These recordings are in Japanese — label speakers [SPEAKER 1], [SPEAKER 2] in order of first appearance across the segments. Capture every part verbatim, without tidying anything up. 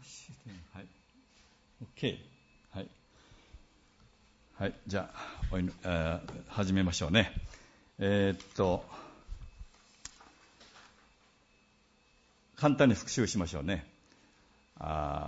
[SPEAKER 1] はい。OK。はい。はい。じゃあ、おいあ始めましょうね。えー、っと、簡単に復習しましょうね。あ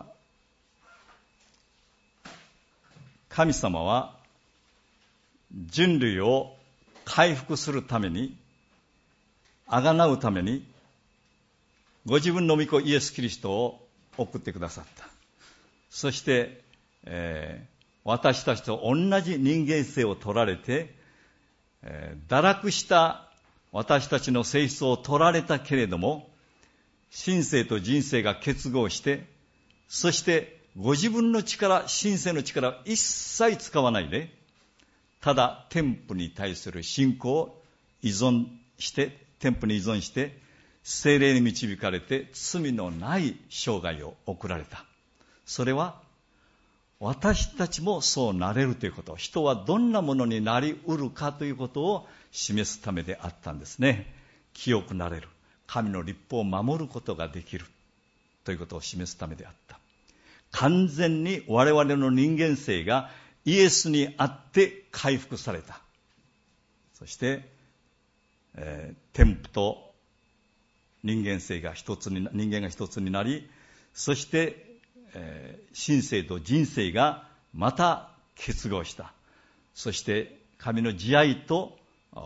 [SPEAKER 1] 神様は人類を回復するために、贖うために、ご自分の御子イエス・キリストを送ってくださった。そして、えー、私たちと同じ人間性を取られて、えー、堕落した私たちの性質を取られたけれども、神性と人性が結合して、そしてご自分の力、神性の力を一切使わないで、ただ天父に対する信仰を依存して、天父に依存して、聖霊に導かれて罪のない生涯を送られた。それは私たちもそうなれるということ、人はどんなものになりうるかということを示すためであったんですね。清くなれる、神の律法を守ることができるということを示すためであった。完全に我々の人間性がイエスにあって回復された。そして、えー、天父と人間性が一つに、人間が一つになり、そして、えー、神性と人性がまた結合した。そして神の慈愛と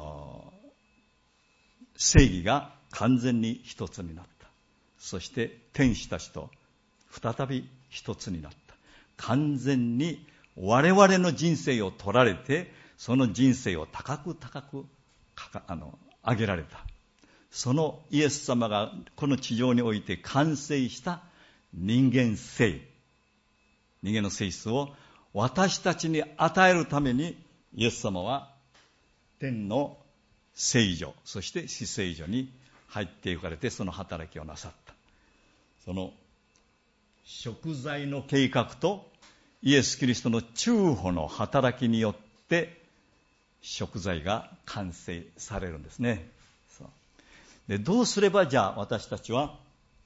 [SPEAKER 1] 正義が完全に一つになった。そして天使たちと再び一つになった。完全に我々の人生を取られて、その人生を高く高くあの上げられた。そのイエス様がこの地上において完成した人間性、人間の性質を私たちに与えるために、イエス様は天の聖所、そして至聖所に入って行かれて、その働きをなさった。その贖罪の計画とイエス・キリストの中保の働きによって贖罪が完成されるんですね。そうで、どうすればじゃあ私たちは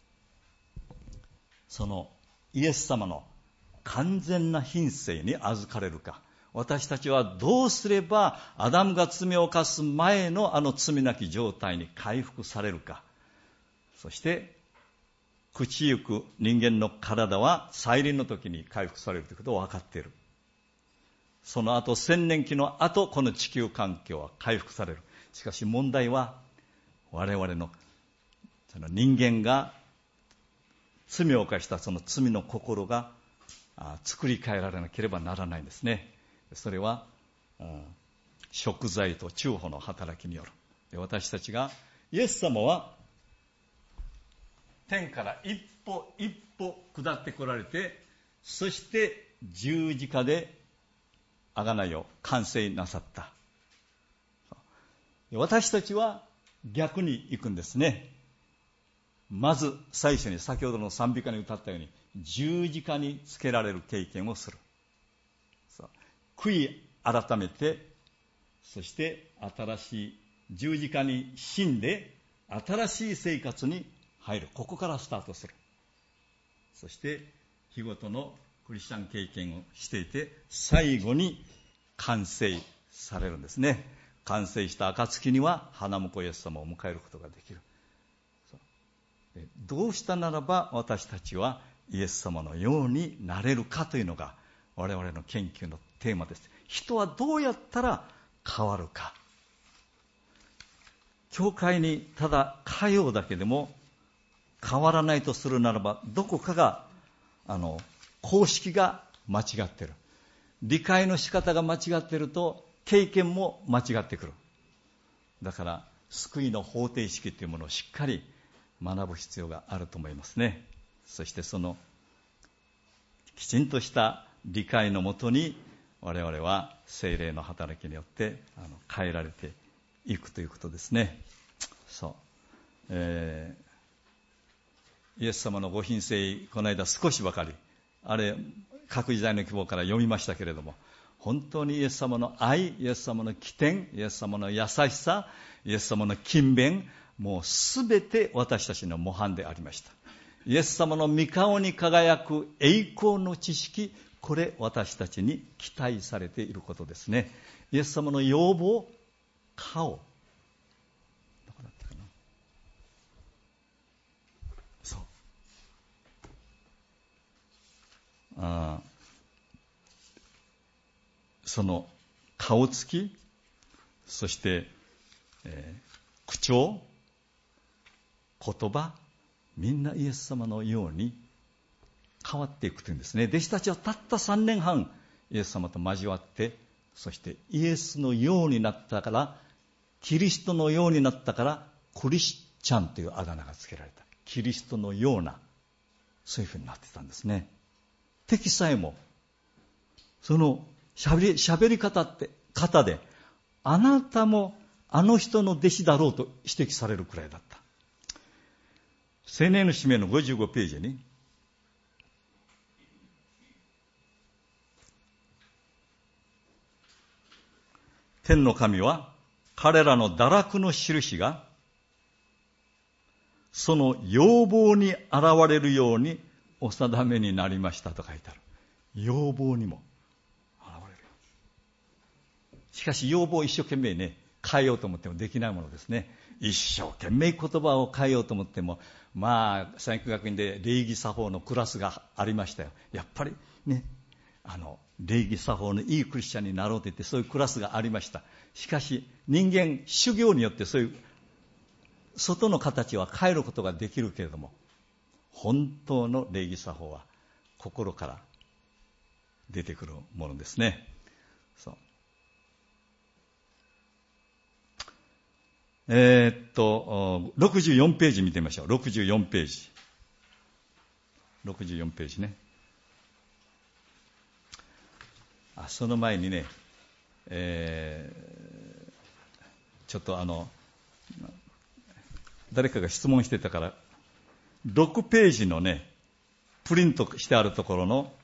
[SPEAKER 1] そのイエス様の完全な品性に預かれるか。私たちはどうすればアダムが罪を犯す前のあの罪なき状態に回復されるか。そして朽ちゆく人間の体は再臨の時に回復されるということを分かっている。その後千年期の後、この地球環境は回復される。しかし問題は我々のその人間が罪を犯したその罪の心が作り変えられなければならないんですね。それは贖罪と中保の働きによる。で、私たちがイエス様は天から一歩一歩下ってこられて、そして十字架で贖いを完成なさった。私たちは逆に行くんですね。まず最初に先ほどの賛美歌に歌ったように十字架につけられる経験をする。悔い改めて、そして新しい十字架に死んで新しい生活に入る。ここからスタートする。そして日ごとのクリスチャン経験をしていて、最後に完成されるんですね。完成した暁には花婿イエス様を迎えることができる。どうしたならば私たちはイエス様のようになれるかというのが我々の研究のテーマです。人はどうやったら変わるか。教会にただ通うだけでも変わらないとするならば、どこかがあの公式が間違っている。理解の仕方が間違っていると経験も間違ってくる。だから救いの方程式というものをしっかり学ぶ必要があると思いますね。そしてそのきちんとした理解のもとに我々は聖霊の働きによってあの変えられていくということですね。そう、えー、イエス様のご品性、この間少しばかりあれ各時代の希望から読みましたけれども、本当にイエス様の愛、イエス様の起点、イエス様の優しさ、イエス様の勤勉、もうすべて私たちの模範でありました。 イエス様の御顔に輝く栄光の知識、これ私たちに期待されていることですね。イエス様の要望、顔。どこだったかな。そう。あその顔つき、そして、えー、口調、言葉、みんなイエス様のように変わっていくというんですね。弟子たちはたったさんねんはんイエス様と交わって、そしてイエスのようになったから、キリストのようになったから、クリスチャンというあだ名がつけられた。キリストのような、そういうふうになってたんですね。敵さえも、その喋り、喋り方って、方で、あなたもあの人の弟子だろうと指摘されるくらいだった。青年の使命のごじゅうごページに、天の神は彼らの堕落の印がその要望に現れるようにお定めになりましたと書いてある。要望にも現れるように。しかし要望を一生懸命ね、変えようと思ってもできないものですね。一生懸命言葉を変えようと思っても、まあ三育学院で礼儀作法のクラスがありましたよ。やっぱりね、あの礼儀作法のいいクリスチャンになろうと言って、そういうクラスがありました。しかし人間修行によってそういう外の形は変えることができるけれども、本当の礼儀作法は心から出てくるものですね。そうえー、っとろくじゅうよんページ見てみましょう。ろくじゅうよんページろくじゅうよんページね。あ、その前にね、えー、ちょっとあの誰かが質問してたから、ろくページのね、プリントしてあるところの、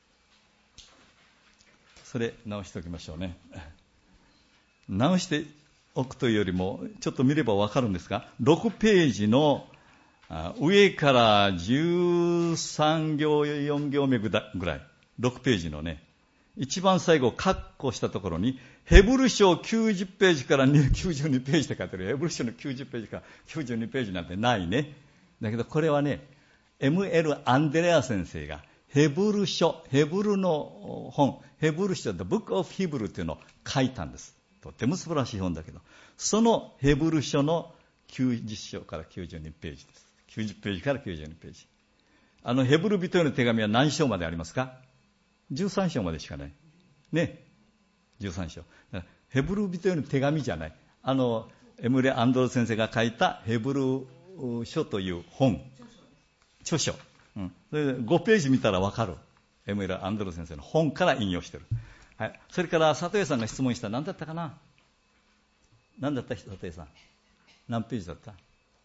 [SPEAKER 1] それ直しておきましょうね。直しておくというよりも、ちょっと見ればわかるんですが、ろくページの上からじゅうさん行よん行目ぐらい、ろくページのね、一番最後、カッコしたところに、ヘブル書きゅうじゅうページからきゅうじゅうにページって書いてある。ヘブル書のきゅうじゅうページからきゅうじゅうにページなんてないね。だけどこれはね、エムエル アンデレア先生がヘブル書、ヘブルの本、ヘブル書 The Book of Hebrew っていうのを書いたんです。とっても素晴らしい本だけど、そのヘブル書のきゅうじゅう章からきゅうじゅうにページです。きゅうじゅうページからきゅうじゅうにページ。あのヘブル人への手紙は何章までありますか？じゅうさん章までしかない。ね。じゅうさん章。ヘブル人への手紙じゃない。あの、エムレ・アンドロ先生が書いたヘブル書という本。著書。うん。それでごページ見たらわかる。エムレ・アンドロ先生の本から引用してる。はい。それから佐藤さんが質問した何だったかな？何だった佐藤さん。何ページだった？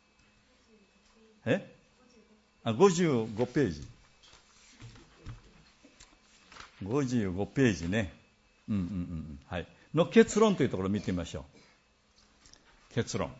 [SPEAKER 1] え？あ、ごじゅうごページ。ごじゅうごページね。うんうんうん。はい。の結論というところを見てみましょう。結論。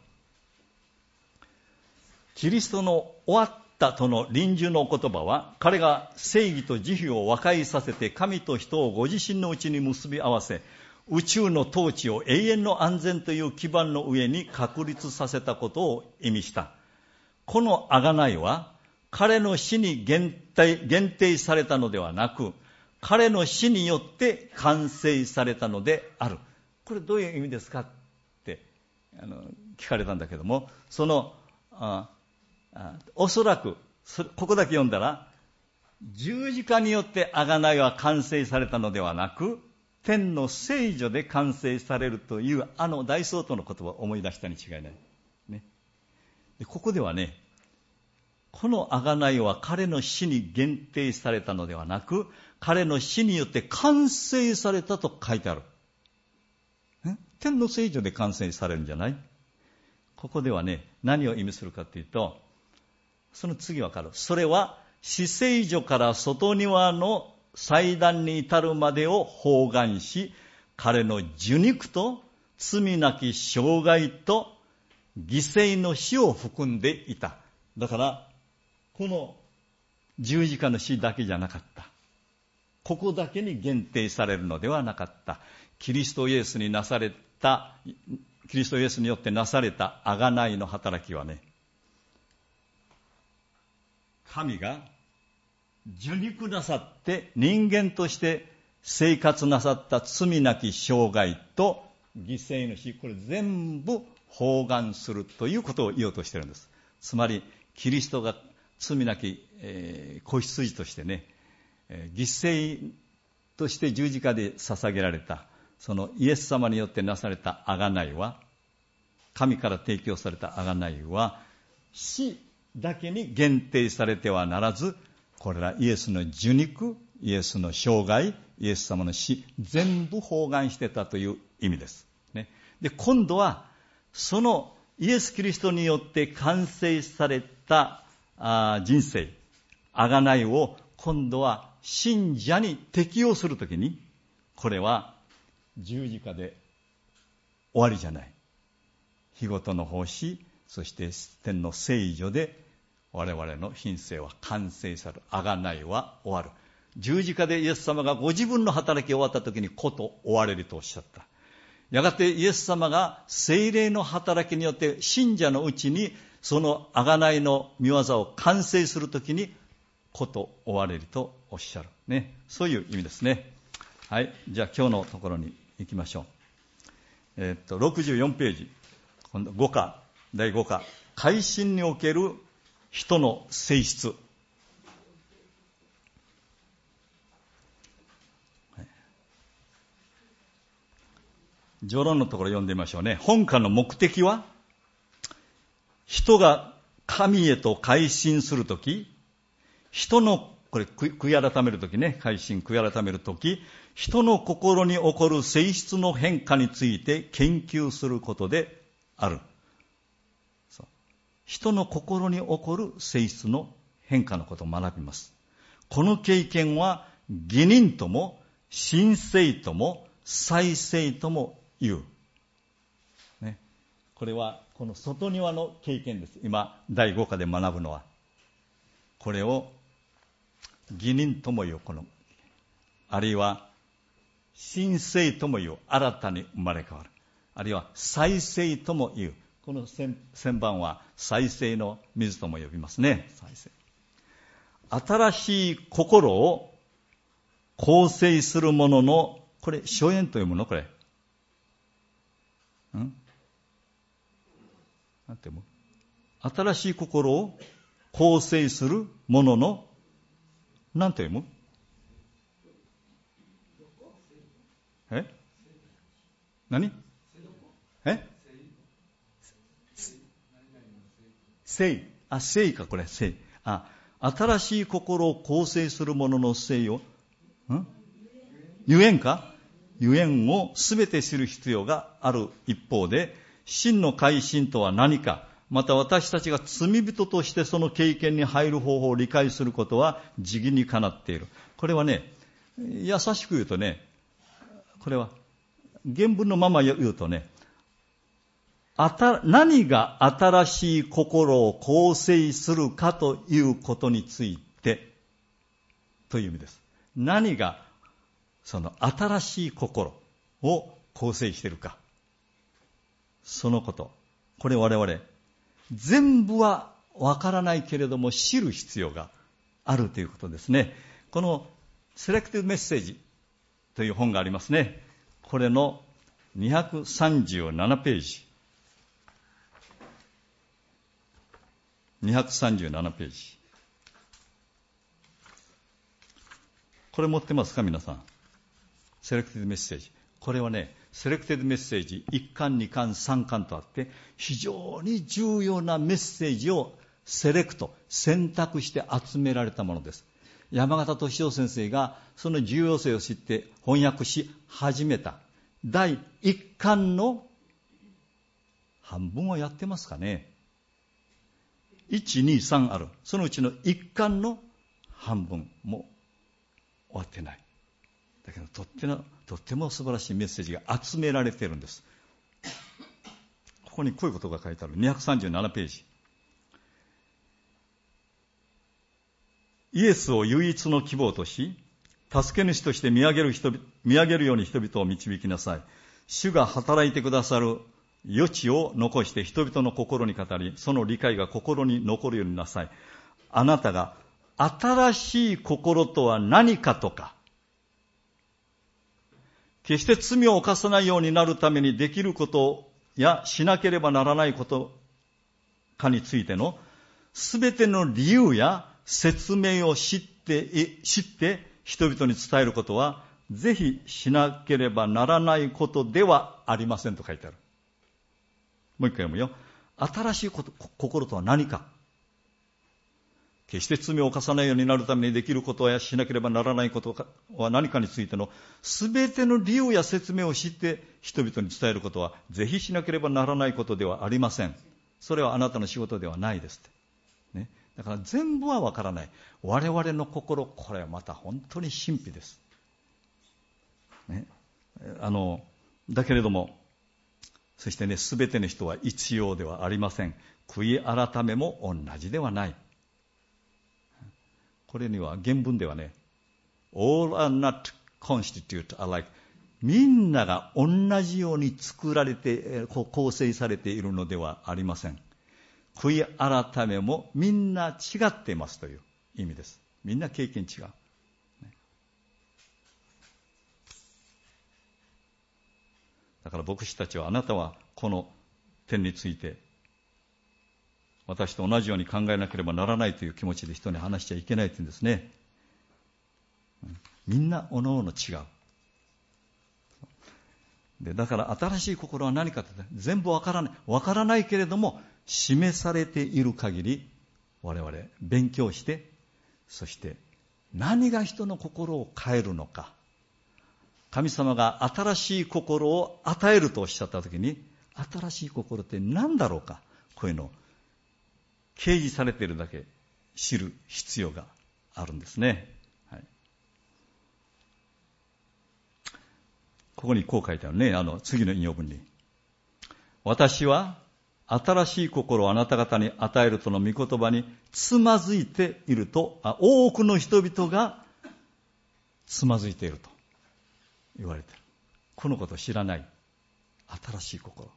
[SPEAKER 1] キリストの終わったとの臨終のお言葉は、彼が正義と慈悲を和解させて神と人をご自身のうちに結び合わせ、宇宙の統治を永遠の安全という基盤の上に確立させたことを意味した。この贖いは、彼の死に限定、限定されたのではなく、彼の死によって完成されたのである。これどういう意味ですかってあの聞かれたんだけども、そのああおそらくここだけ読んだら、十字架によって贖いは完成されたのではなく、天の聖女で完成されるというあの大宗徒の言葉を思い出したに違いない、ね、でここではね、この贖いは彼の死に限定されたのではなく、彼の死によって完成されたと書いてある。天の聖女で完成されるんじゃない？ここではね、何を意味するかというと、その次わかる。それは至聖所から外庭の祭壇に至るまでを包含し、彼の受肉と罪なき生涯と犠牲の死を含んでいた。だからこの十字架の死だけじゃなかった。ここだけに限定されるのではなかった。キリストイエスになされた、キリストイエスによってなされた贖いの働きはね、神が受肉なさって人間として生活なさった罪なき生涯と犠牲の死、これ全部包含するということを言おうとしているんです。つまりキリストが罪なき、えー、子羊としてね、えー、犠牲として十字架で捧げられたそのイエス様によってなされた贖いは、神から提供された贖いは死だけに限定されてはならず、これらイエスの受肉、イエスの生涯、イエス様の死、全部包含してたという意味です、ね、で今度はそのイエス・キリストによって完成されたあ人生、贖いを今度は信者に適用するときに、これは十字架で終わりじゃない。日ごとの奉仕、そして天の聖女で我々の品性は完成される。贖いは終わる。十字架でイエス様がご自分の働きが終わったときにこと終われるとおっしゃった。やがてイエス様が聖霊の働きによって信者のうちにその贖いの御業を完成するときにこと終われるとおっしゃる、ね、そういう意味ですね。はい、じゃあ今日のところに行きましょう。えー、っとろくじゅうよんページ、今度ご課、だいご課、改心における人の性質。序論のところ読んでみましょうね。本課の目的は、人が神へと改心するとき、人の、これ悔い改めるときね、改心、悔い改めるとき、人の心に起こる性質の変化について研究することである。そう、人の心に起こる性質の変化のことを学びます。この経験は義人とも神聖とも祭聖とも言う、ね、これはこの外庭の経験です。今だいご課で学ぶのはこれを義人とも言う、このあるいは神聖とも言う、新たに生まれ変わる、あるいは祭聖とも言う、この旋盤は祭聖の水とも呼びますね。祭聖、新しい心を構成するものの、これ初演と読むの、これんなんて読む、新しい心を構成するもののなんて読む、え何え聖、あ、聖か、これ聖、あ、新しい心を構成するものの聖を、んゆえんか、ゆえんをすべて知る必要がある一方で、真の改心とは何か、また私たちが罪人としてその経験に入る方法を理解することは時義にかなっている。これはね、優しく言うとね、これは原文のまま言うとね、あた何が新しい心を構成するかということについてという意味です。何がその新しい心を構成しているか、そのこと、これ我々全部はわからないけれども知る必要があるということですね。このセレクティブメッセージという本がありますね。これのにひゃくさんじゅうななページ、にひゃくさんじゅうななページ、これ持ってますか皆さん。セレクティブメッセージ、これはね、セレクティブメッセージいっかんにかんさんかんとあって、非常に重要なメッセージをセレクト、選択して集められたものです。山形敏夫先生がその重要性を知って翻訳し始めただいいっかんの半分はやってますかね。いち、に、さんある。そのうちのいっかんの半分も終わってない。だけどとってもとっても素晴らしいメッセージが集められているんです。ここにこういうことが書いてある。にひゃくさんじゅうななページ。 イエスを唯一の希望とし、助け主として見上げる人、見上げるように人々を導きなさい。主が働いてくださる余地を残して人々の心に語り、その理解が心に残るようになさい。あなたが新しい心とは何かとか、決して罪を犯さないようになるためにできることやしなければならないことかについてのすべての理由や説明を知って、知って人々に伝えることはぜひしなければならないことではありませんと書いてある。もう一回読むよ。新しいこと心とは何か。決して罪を犯さないようになるためにできることやしなければならないことは何かについてのすべての理由や説明を知って人々に伝えることはぜひしなければならないことではありません。それはあなたの仕事ではないですって、ね、だから全部はわからない。我々の心、これはまた本当に神秘です、ね、あのだけれども、そしてね、すべての人は一様ではありません。悔い改めも同じではない。これには原文ではね、all are not constitute alike。みんなが同じように作られて、構成されているのではありません。悔い改めもみんな違っていますという意味です。みんな経験違う。だから牧師たちは、あなたはこの点について私と同じように考えなければならないという気持ちで人に話しちゃいけないというんですね。みんなおのおの違う。で、だから新しい心は何かって全部わからない。わからないけれども示されている限り我々勉強して、そして何が人の心を変えるのか。神様が新しい心を与えるとおっしゃったときに、新しい心って何だろうか。こういうのを掲示されているだけ知る必要があるんですね。はい、ここにこう書いてあるね。あの次の引用文に、私は新しい心をあなた方に与えるとの御言葉につまずいていると、あ多くの人々がつまずいていると言われている。このことを知らない新しい心。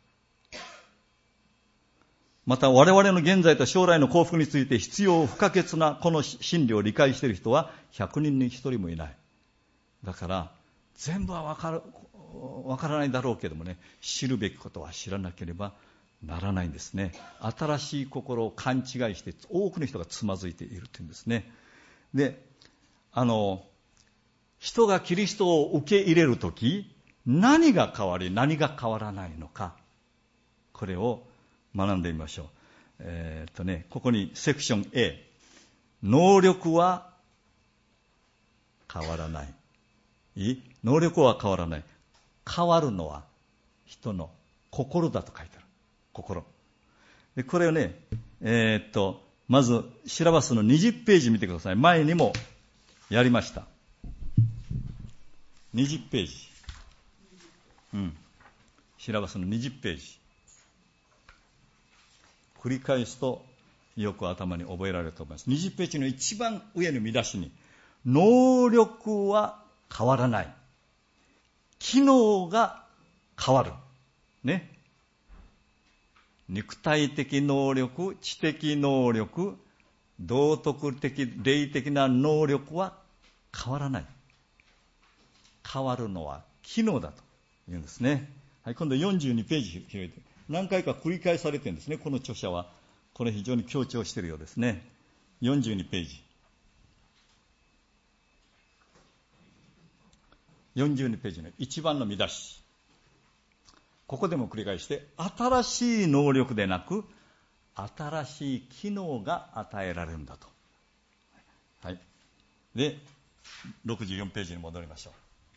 [SPEAKER 1] また我々の現在と将来の幸福について必要不可欠なこの真理を理解している人はひゃくにんにひとりもいない。だから全部は分かる、分からないだろうけどもね、知るべきことは知らなければならないんですね。新しい心を勘違いして多くの人がつまずいているというんですね。で、あの人がキリストを受け入れるとき何が変わり何が変わらないのか、これを学んでみましょう。えーっとね、ここにセクション A、 能力は変わらない。いい？能力は変わらない。変わるのは人の心だと書いてある。心で、これをね、えーっとまずシラバスのにじゅっページ見てください。前にもやりました。にじゅっページ、うん、シラバスのにじゅっページ繰り返すとよく頭に覚えられると思います。にじゅっページの一番上の見出しに、能力は変わらない。機能が変わる。ね。肉体的能力、知的能力、道徳的、霊的な能力は変わらない。変わるのは機能だというんですね。はい、今度よんじゅうにページ開いて、何回か繰り返されてるんですね。この著者はこれ非常に強調しているようですね。よんじゅうにページ、よんじゅうにページの一番の見出し、ここでも繰り返して、新しい能力でなく新しい機能が与えられるんだと。はい、でろくじゅうよんページに戻りましょう。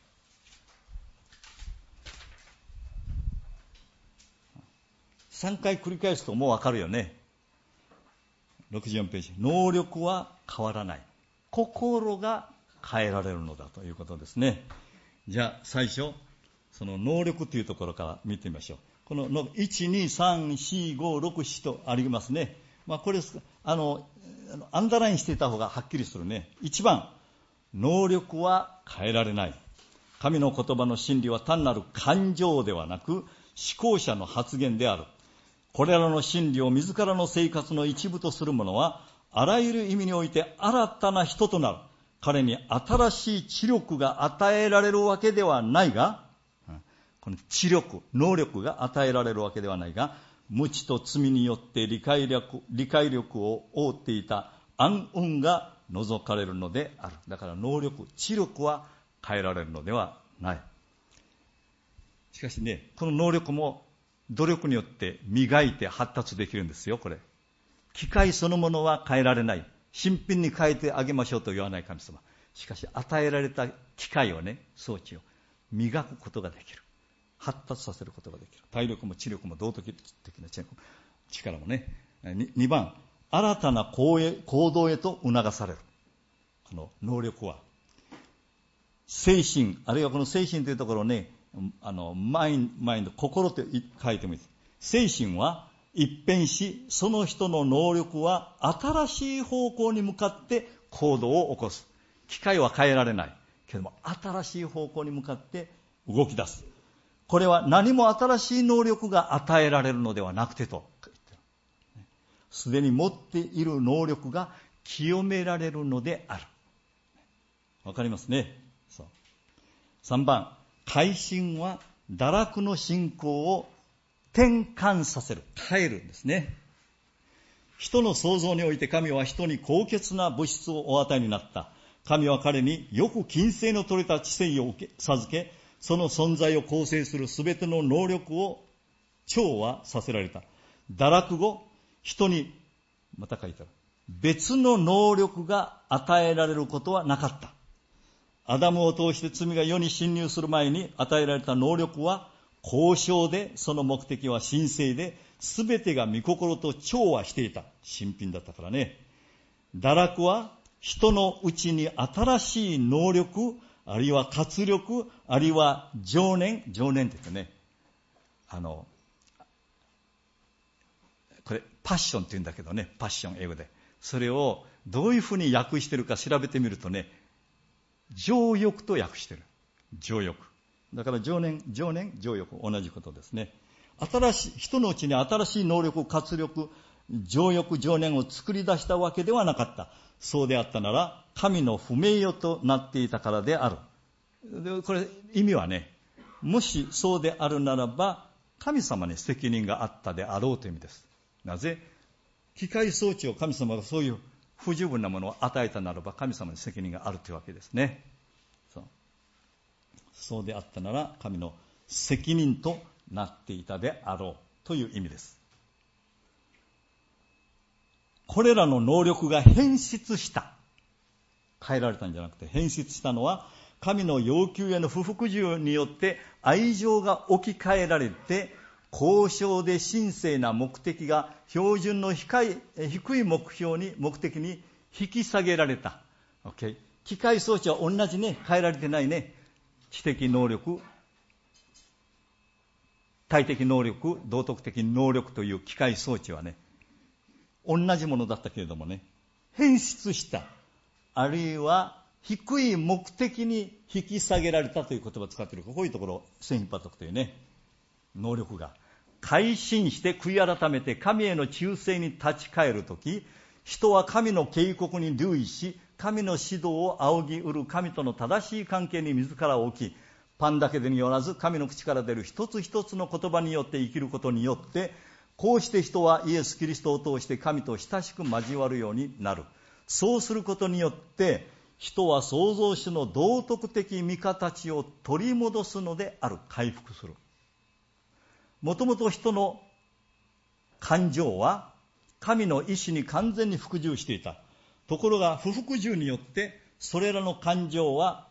[SPEAKER 1] さんかい繰り返すともうわかるよね。ろくじゅうよんページ、能力は変わらない。心が変えられるのだということですね。じゃあ最初、その能力というところから見てみましょう。このいち、に、さん、よん、ご、ろく、ななとありますね。まあこれあのアンダーラインしていた方がはっきりするね。一番、能力は変えられない。神の言葉の真理は単なる感情ではなく、思考者の発言である。これらの真理を自らの生活の一部とする者は、あらゆる意味において新たな人となる。彼に新しい知力が与えられるわけではないが、この知力、能力が与えられるわけではないが、無知と罪によって理解力、理解力を負っていた暗雲が除かれるのである。だから能力、知力は変えられるのではない。しかしね、この能力も努力によって磨いて発達できるんですよ、これ。機械そのものは変えられない。新品に変えてあげましょうと言わない神様。しかし与えられた機械をね、装置を磨くことができる。発達させることができる。体力も知力も道徳的な力もね。にばん、新たな行動へと促される。この能力は。精神、あるいはこの精神というところをね、あの、マイン、マインド、心と書いてもいいです。精神は一変し、その人の能力は新しい方向に向かって行動を起こす。機械は変えられない。けども、新しい方向に向かって動き出す。これは何も新しい能力が与えられるのではなくてと言っている。すでに持っている能力が清められるのである。わかりますね。そう。さんばん、改心は堕落の信仰を転換させる。変えるんですね。人の創造において神は人に高潔な物質をお与えになった。神は彼によく均整の取れた知性を授け、その存在を構成するすべての能力を調和させられた。堕落後、人に、また書いてある。別の能力が与えられることはなかった。アダムを通して罪が世に侵入する前に与えられた能力は高尚で、その目的は神聖で、すべてが御心と調和していた。新品だったからね。堕落は人のうちに新しい能力、あるいは活力、あるいは情念、情念って言ってね、あの、これパッションって言うんだけどね、パッション英語で。それをどういうふうに訳してるか調べてみるとね、情欲と訳してる。情欲。だから情念、情念、情欲、同じことですね。新しい、人のうちに新しい能力、活力、情欲、情念を作り出したわけではなかった。そうであったなら、神の不名誉となっていたからである。でこれ、意味はね、もしそうであるならば、神様に責任があったであろうという意味です。なぜ？機械装置を神様がそういう不十分なものを与えたならば、神様に責任があるというわけですね。そう。そうであったなら、神の責任となっていたであろうという意味です。これらの能力が変質した。変えられたんじゃなくて、変質したのは、神の要求への不服従によって愛情が置き換えられて、高尚で神聖な目的が標準の低い、低い目標に、目的に引き下げられた。Okay? 機械装置は同じね、変えられてないね。知的能力、体的能力、道徳的能力という機械装置はね、同じものだったけれどもね、変質した、あるいは低い目的に引き下げられたという言葉を使っている。こういうところ、線引っ張っておくというね、能力が。改心して悔い改めて神への忠誠に立ち返るとき、人は神の警告に留意し、神の指導を仰ぎうる神との正しい関係に自らを置き、パンだけでによらず神の口から出る一つ一つの言葉によって生きることによって、こうして人はイエス・キリストを通して神と親しく交わるようになる。そうすることによって、人は創造主の道徳的味方たちを取り戻すのである。回復する。もともと人の感情は神の意志に完全に服従していた。ところが不服従によってそれらの感情は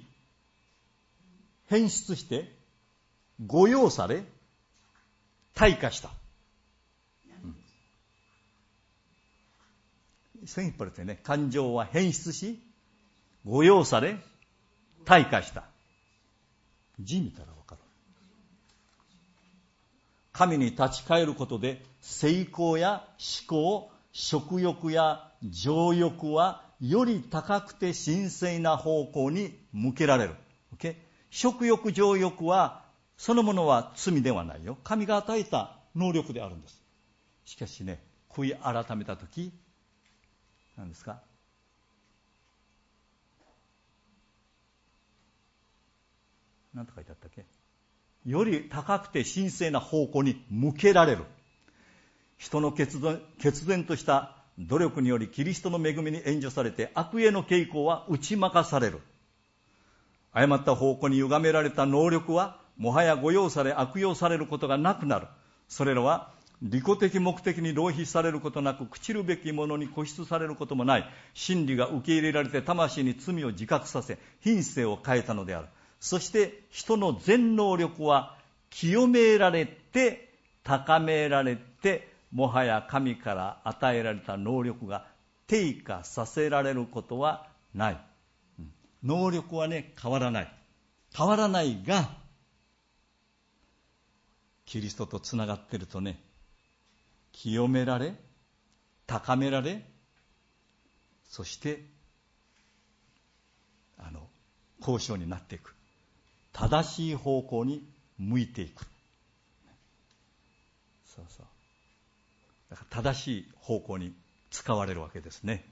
[SPEAKER 1] 変質して誤用され退化した。線引っ張れてね、感情は変質し誤用され退化した。字見たらわかる。神に立ち返ることで成功や思考、 食欲や情欲はより高くて神聖な方向に向けられる。Okay? 食欲、情欲はそのものは罪ではないよ。神が与えた能力であるんです。しかしね、悔い改めたとき、何ですか？何と書いてあったっけ？より高くて神聖な方向に向けられる。人の決然、決然とした努力によりキリストの恵みに援助されて悪への傾向は打ち負かされる。誤った方向に歪められた能力はもはや誤用され悪用されることがなくなる。それらは利己的目的に浪費されることなく、朽ちるべきものに固執されることもない。真理が受け入れられて魂に罪を自覚させ品性を変えたのである。そして人の全能力は清められて高められて、もはや神から与えられた能力が低下させられることはない。能力はね、変わらない。変わらないが、キリストとつながっているとね、清められ、高められ、そしてあの交渉になっていく。正しい方向に向いていく。そうそう。だから正しい方向に使われるわけですね。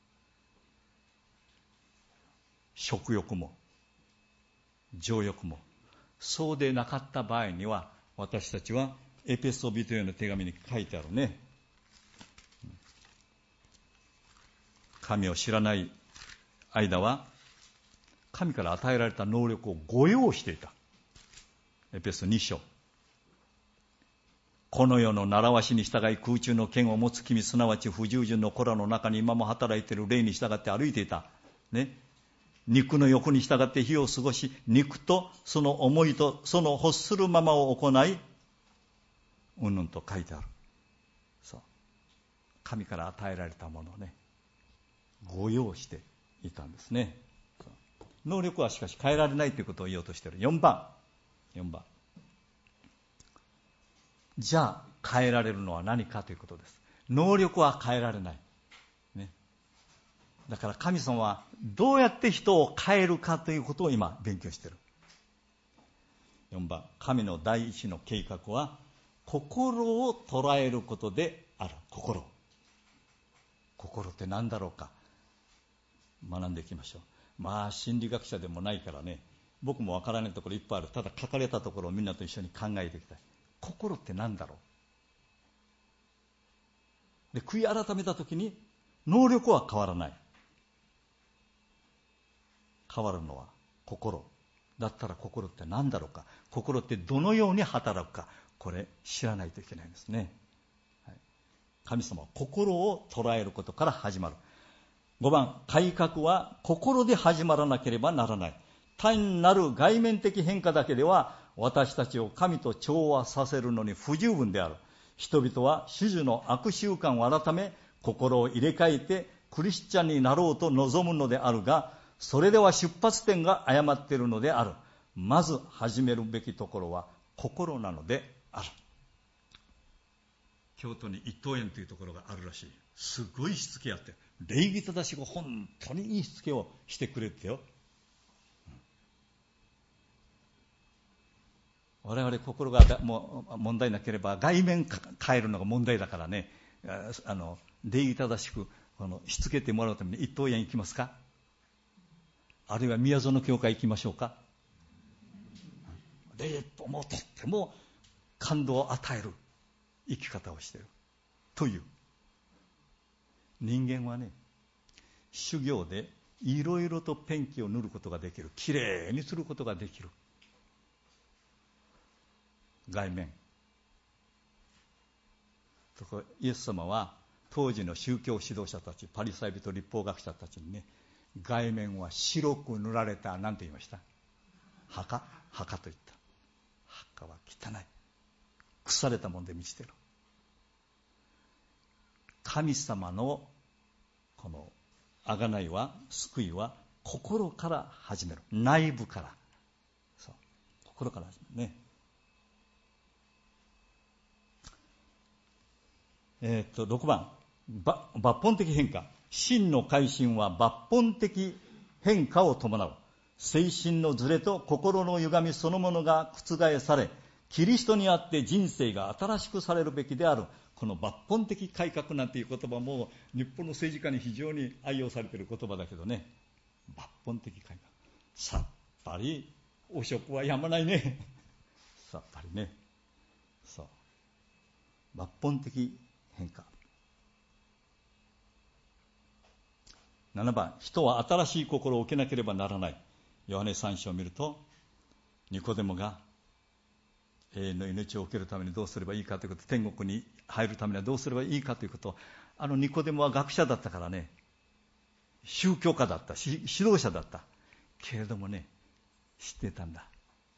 [SPEAKER 1] 食欲も情欲も。そうでなかった場合には、私たちはエペソビトへの手紙に書いてあるね、神を知らない間は神から与えられた能力を誤用していた。エペソに章。この世の習わしに従い空中の剣を持つ君、すなわち不従順の子らの中に今も働いている霊に従って歩いていた。ね。肉の欲に従って日を過ごし、肉とその思いとその欲するままを行い、うんぬんと書いてある。そう。神から与えられたものをね、誤用していたんですね。能力はしかし変えられないということを言おうとしている。よんばん。よんばん。じゃあ変えられるのは何かということです。能力は変えられない。ね。だから神様はどうやって人を変えるかということを今勉強している。よんばん。神の第一の計画は心を捉えることである。心。心って何だろうか。学んでいきましょう。まあ心理学者でもないからね、僕もわからないところいっぱいある。ただ書かれたところをみんなと一緒に考えていきたい。心って何だろう。で、悔い改めたときに能力は変わらない。変わるのは心。だったら心って何だろうか。心ってどのように働くか。これ知らないといけないんですね。はい、神様は心を捉えることから始まる。ごばん、改革は心で始まらなければならない。単なる外面的変化だけでは私たちを神と調和させるのに不十分である。人々は種々の悪習慣を改め、心を入れ替えてクリスチャンになろうと望むのであるが、それでは出発点が誤っているのである。まず始めるべきところは心なのである。京都に一等園というところがあるらしい。すごいしつけやって、礼儀正しく本当にいいしつけをしてくれてよ。我々心がもう問題なければ外面変えるのが問題だからね、あの礼儀正しくあのしつけてもらうために一等園行きますか、あるいは宮園教会行きましょうか。でもうとっても感動を与える生き方をしているという。人間はね、修行でいろいろとペンキを塗ることができる。きれいにすることができる。外面。イエス様は当時の宗教指導者たち、パリサイ人、立法学者たちにね、外面は白く塗られた、なんて言いました？墓？墓と言った。墓は汚い。腐れたもんで満ちている。神様のこの贖いは、救いは心から始める。内部から。そう。心から始めるね。えー、っとろくばん、 抜本的変化。真の改心は抜本的変化を伴う。精神のズレと心の歪みそのものが覆され、キリストにあって人生が新しくされるべきである。この抜本的改革なんていう言葉も日本の政治家に非常に愛用されている言葉だけどね、抜本的改革、さっぱり汚職はやまないねさっぱりね。そう、抜本的変化。ななばん、人は新しい心を受けなければならない。ヨハネさん章を見ると、ニコデモが永遠の命を受けるためにどうすればいいかということ、天国に入るためにはどうすればいいかということ、あのニコデモは学者だったからね、宗教家だった、指導者だったけれどもね、知ってたんだ。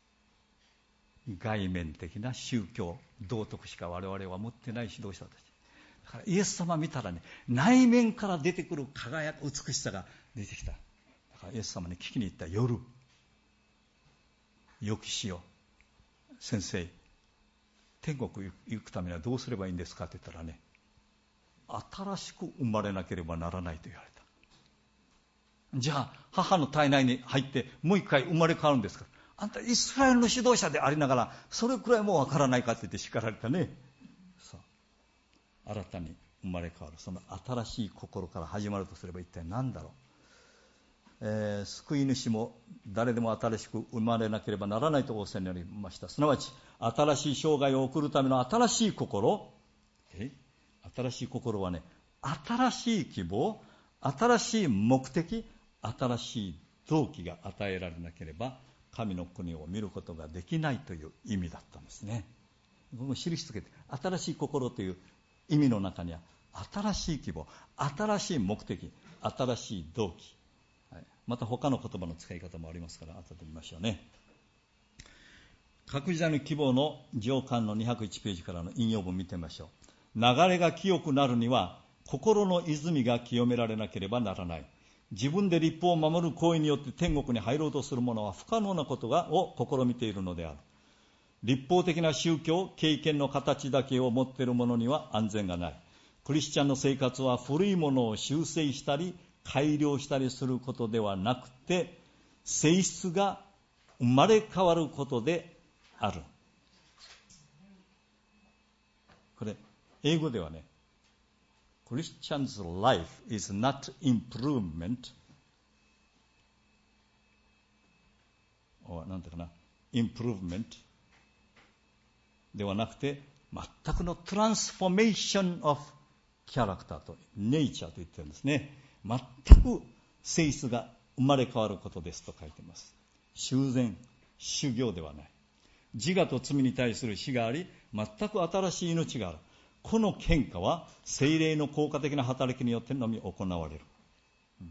[SPEAKER 1] 外面的な宗教道徳しか我々は持ってない指導者たちだから、イエス様見たらね、内面から出てくる輝く美しさが出てきた。だからイエス様に聞きに行った。夜、よきしよ先生、天国行くためにはどうすればいいんですかって言ったらね、新しく生まれなければならないと言われた。じゃあ母の体内に入ってもう一回生まれ変わるんですか。あんたイスラエルの指導者でありながらそれくらいもうわからないかって言って叱られたね。さあ、新たに生まれ変わる、その新しい心から始まるとすれば一体何だろう。えー、救い主も誰でも新しく生まれなければならないと仰せになりました。すなわち新しい生涯を送るための新しい心、え新しい心はね、新しい希望、新しい目的、新しい動機が与えられなければ神の国を見ることができないという意味だったんですね。ここ印つけて、新しい心という意味の中には新しい希望、新しい目的、新しい動機、はい、また他の言葉の使い方もありますから後で見ましょうね。確実な希望の上巻のにひゃくいちページからの引用文を見てみましょう。流れが清くなるには心の泉が清められなければならない。自分で律法を守る行為によって天国に入ろうとする者は不可能なことを試みているのである。律法的な宗教、経験の形だけを持っている者には安全がない。クリスチャンの生活は古いものを修正したり改良したりすることではなくて、性質が生まれ変わることである。これ英語ではね、Christian's life is not improvement or なんていうかな、improvement ではなくて、全くのトランスフォーメーション of character と nature と言ってるんですね。全く性質が生まれ変わることですと書いています。修繕、修行ではない。自我と罪に対する死があり、全く新しい命がある。この変化は聖霊の効果的な働きによってのみ行われる、うん、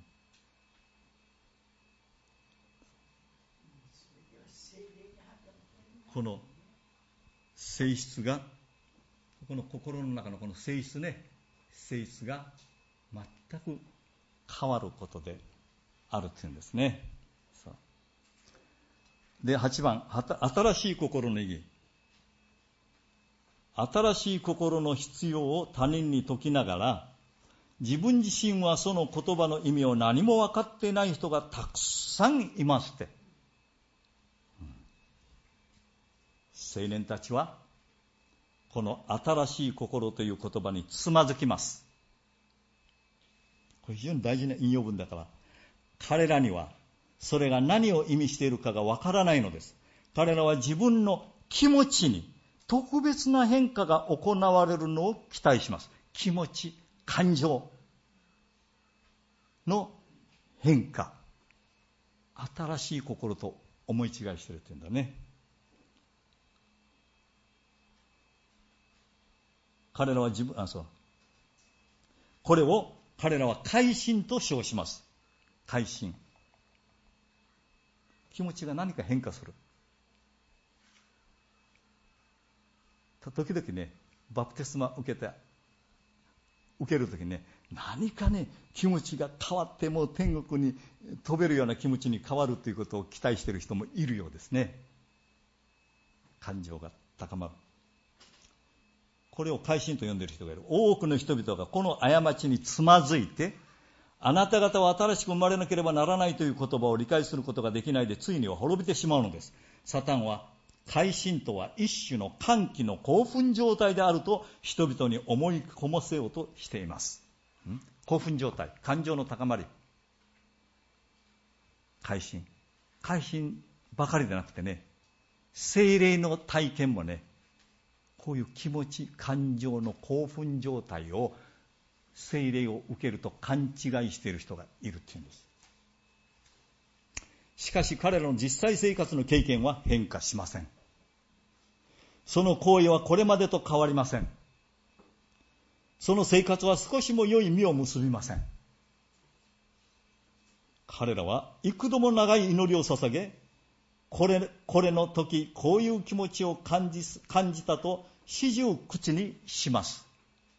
[SPEAKER 1] この性質が、この心の中のこの性質ね、性質が全く変わることであるというんですね。そうで、はちばん、新しい心の意義。新しい心の必要を他人に説きながら、自分自身はその言葉の意味を何も分かっていない人がたくさんいますって、うん、青年たちはこの新しい心という言葉につまずきます。これ非常に大事な引用文だから、彼らにはそれが何を意味しているかが分からないのです。彼らは自分の気持ちに特別な変化が行われるのを期待します。気持ち、感情の変化、新しい心と思い違いしているというんだね。彼らは自分、あ、そう。これを彼らは改心と称します。改心。気持ちが何か変化する。時々ね、バプテスマ受けて受けるときにね、何かね、気持ちが変わって、もう天国に飛べるような気持ちに変わるということを期待している人もいるようですね。感情が高まる。 これを改心と呼んでいる人がいる。多くの人々がこの過ちにつまずいて、あなた方は新しく生まれなければならないという言葉を理解することができないで、ついには滅びてしまうのです。サタンは、改心とは一種の歓喜の興奮状態であると人々に思い込ませようとしています。ん興奮状態、感情の高まり。改心。改心ばかりでなくてね、聖霊の体験もね、こういう気持ち、感情の興奮状態を聖霊を受けると勘違いしている人がいるっていうんです。しかし彼らの実際生活の経験は変化しません。その行為はこれまでと変わりません。その生活は少しも良い実を結びません。彼らは幾度も長い祈りを捧げ、これ、これの時こういう気持ちを感じ、感じたと始終口にします。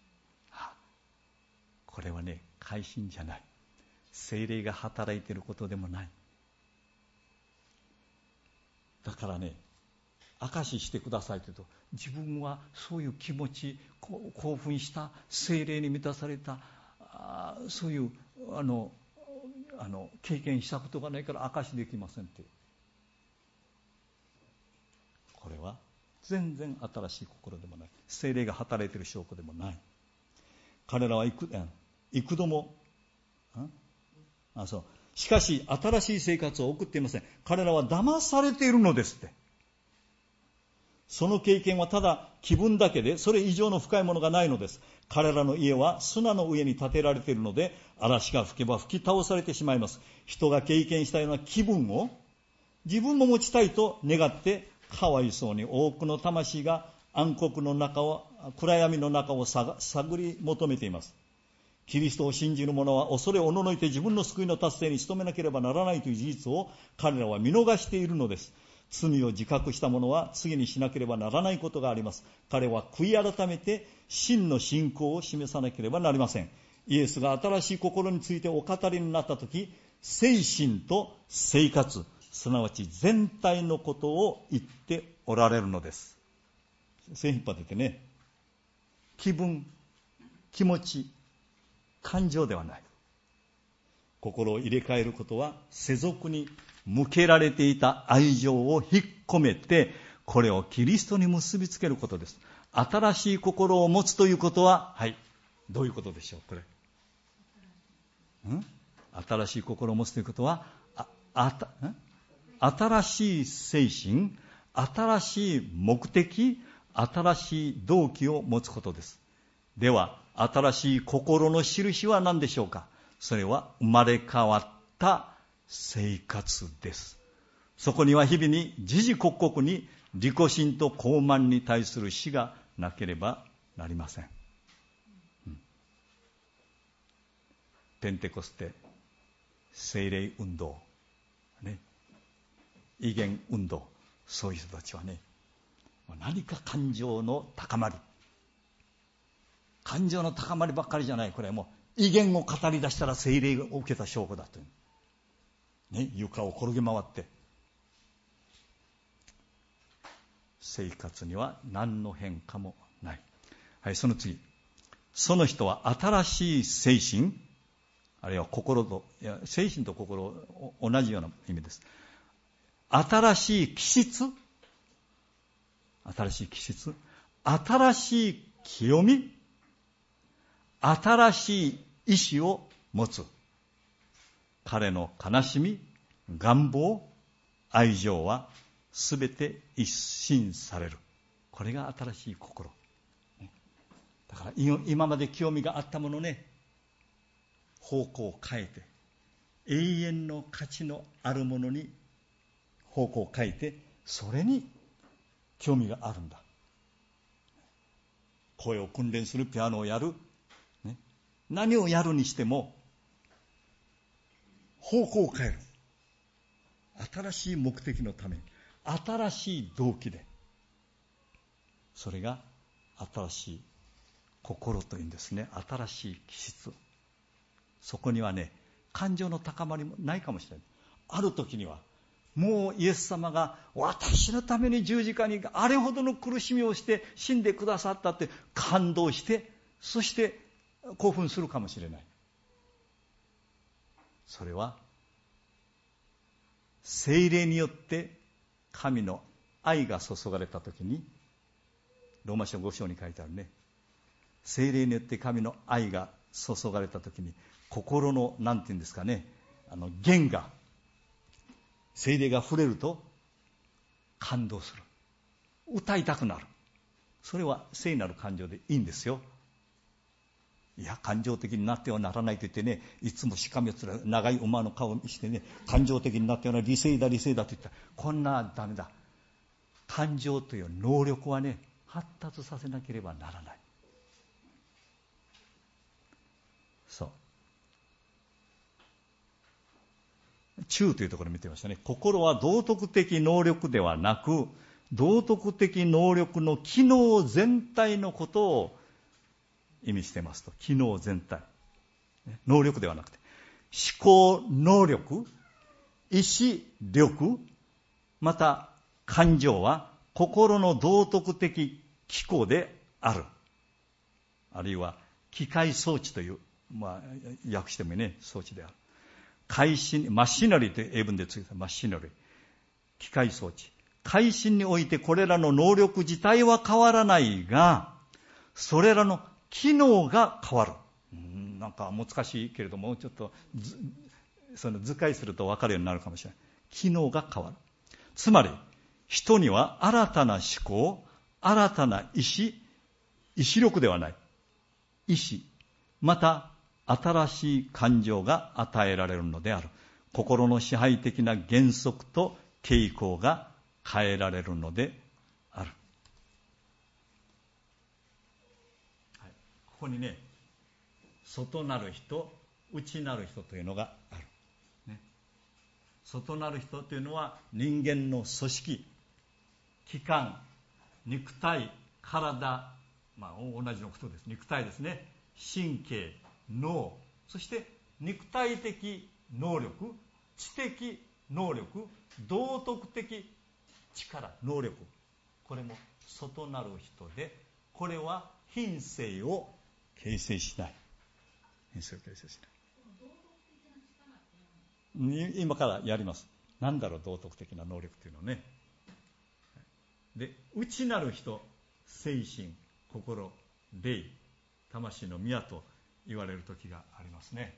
[SPEAKER 1] これはね、改心じゃない。聖霊が働いていることでもない。だからね、証ししてくださいと言うと、自分はそういう気持ち、興奮した聖霊に満たされた、あそういうあのあの経験したことがないから証しできませんって。これは全然新しい心でもない。聖霊が働いている証拠でもない。彼らは幾幾度もあそうしかし新しい生活を送っていません。彼らは騙されているのですって。その経験はただ気分だけで、それ以上の深いものがないのです。彼らの家は砂の上に建てられているので、嵐が吹けば吹き倒されてしまいます。人が経験したような気分を自分も持ちたいと願って、かわいそうに多くの魂が暗黒の中を、暗闇の中を探り求めています。キリストを信じる者は恐れおののいて自分の救いの達成に努めなければならないという事実を彼らは見逃しているのです。罪を自覚した者は次にしなければならないことがあります。彼は悔い改めて真の信仰を示さなければなりません。イエスが新しい心についてお語りになったとき、精神と生活、すなわち全体のことを言っておられるのです。線引っ張っててね、気分、気持ち、感情ではない。心を入れ替えることは世俗に向けられていた愛情を引っ込めて、これをキリストに結びつけることです。新しい心を持つということは、はい、どういうことでしょう、これ。ん新しい心を持つということは、ああたん新しい精神、新しい目的、新しい動機を持つことです。では、新しい心の印は何でしょうか。それは生まれ変わった生活です。そこには日々に時々刻々に利己心と傲慢に対する死がなければなりません。うん、ペンテコステ、聖霊運動、ね、異言運動、そういう人たちはね、何か感情の高まり、感情の高まりばっかりじゃない、これはもう異言を語り出したら聖霊を受けた証拠だという。ね、床を転げ回って生活には何の変化もない。はい、その次、その人は新しい精神、あるいは心と、いや精神と心同じような意味です。新しい気質、新しい気質、新しい清み、新しい意志を持つ。彼の悲しみ、願望、愛情はすべて一新される。これが新しい心。だから今まで興味があったものね、方向を変えて、永遠の価値のあるものに方向を変えて、それに興味があるんだ。声を訓練する、ピアノをやる、ね、何をやるにしても方向を変える。新しい目的のために、新しい動機で、それが新しい心というんですね。新しい気質。そこにはね、感情の高まりもないかもしれない。ある時にはもうイエス様が私のために十字架にあれほどの苦しみをして死んでくださったって感動して、そして興奮するかもしれない。それは聖霊によって神の愛が注がれたときに、ローマ書ご章に書いてあるね、聖霊によって神の愛が注がれたときに、心のなんていうんですかね、あの弦が、聖霊が触れると感動する、歌いたくなる。それは聖なる感情でいいんですよ。いや、感情的になってはならないと言ってね、いつもしかめつら長い馬の顔をしてね、感情的になってはな理性だ理性だと言ったら、こんなダメだ。感情という能力はね、発達させなければならない。そう。中というところを見てましたね。心は道徳的能力ではなく、道徳的能力の機能全体のことを意味してますと。機能全体。能力ではなくて、思考能力、意志力、また感情は心の道徳的機構である。あるいは機械装置という、まあ、訳してもいいね、装置である。会心、マシナリーという英文でついたマシナリー。機械装置。会心においてこれらの能力自体は変わらないが、それらの機能が変わる。うん、なんか難しいけれども、ちょっとその図解すると分かるようになるかもしれない。機能が変わる。つまり、人には新たな思考、新たな意志、意志力ではない。意志、また新しい感情が与えられるのである。心の支配的な原則と傾向が変えられるのである。はい、ここにね、外なる人、内なる人というのがある。ね、外なる人というのは人間の組織、器官、肉体、体、まあ同じのことです。肉体ですね。神経、脳、そして肉体的能力、知的能力、道徳的力、能力。これも外なる人で、これは品性を形成しない。品性を形成しない。今からやります。なんだろう、道徳的な能力というのはね。で、内なる人、精神、心、霊、魂の宮と言われる時がありますね。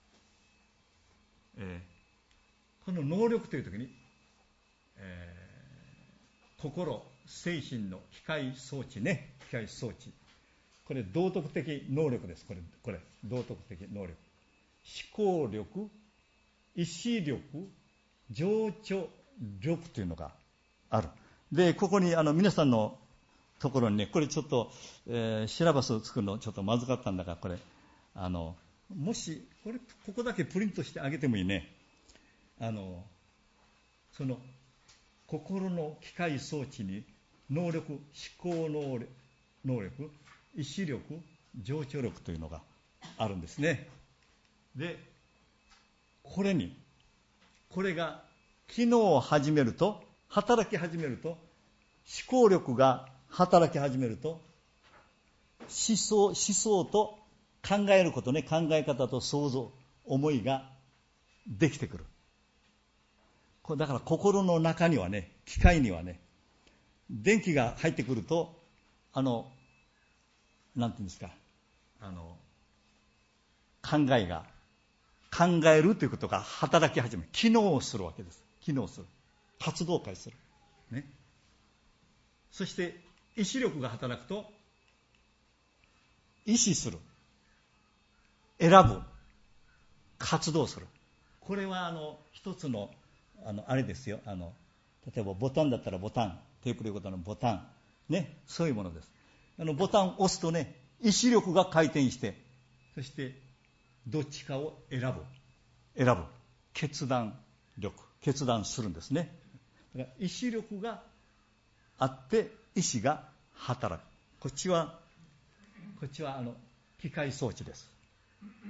[SPEAKER 1] えー、この能力という時に、えー、心、精神の機械装置ね、機械装置。これ道徳的能力です。これ、これ道徳的能力。思考力、意志力、情緒力というのがある。で、ここにあの皆さんのところにね、これちょっと、えー、シラバスを作るのちょっとまずかったんだが、これあのもしこれここだけプリントしてあげてもいいね。あのその心の機械装置に能力、思考能力、能力、意志力、情緒力というのがあるんですね。で、これにこれが機能を始めると、働き始めると、思考力が働き始めると、思想、思想と考えることね、考え方と想像、思いができてくる。これだから心の中にはね、機械にはね、電気が入ってくると、あの、なんていうんですか、あの、考えが、考えるということが働き始める。機能するわけです。機能する。活動開始する。ね。そして、意志力が働くと、意志する。選ぶ。活動する。これは、あの、一つの、あの、あれですよ。あの、例えばボタンだったらボタン。テープレコーダーのボタン。ね。そういうものです。あの、ボタンを押すとね、意志力が回転して、そして、どっちかを選ぶ。選ぶ。決断力。決断するんですね。だから意志力があって、意志が働く。こっちは、こっちはあの、機械装置です。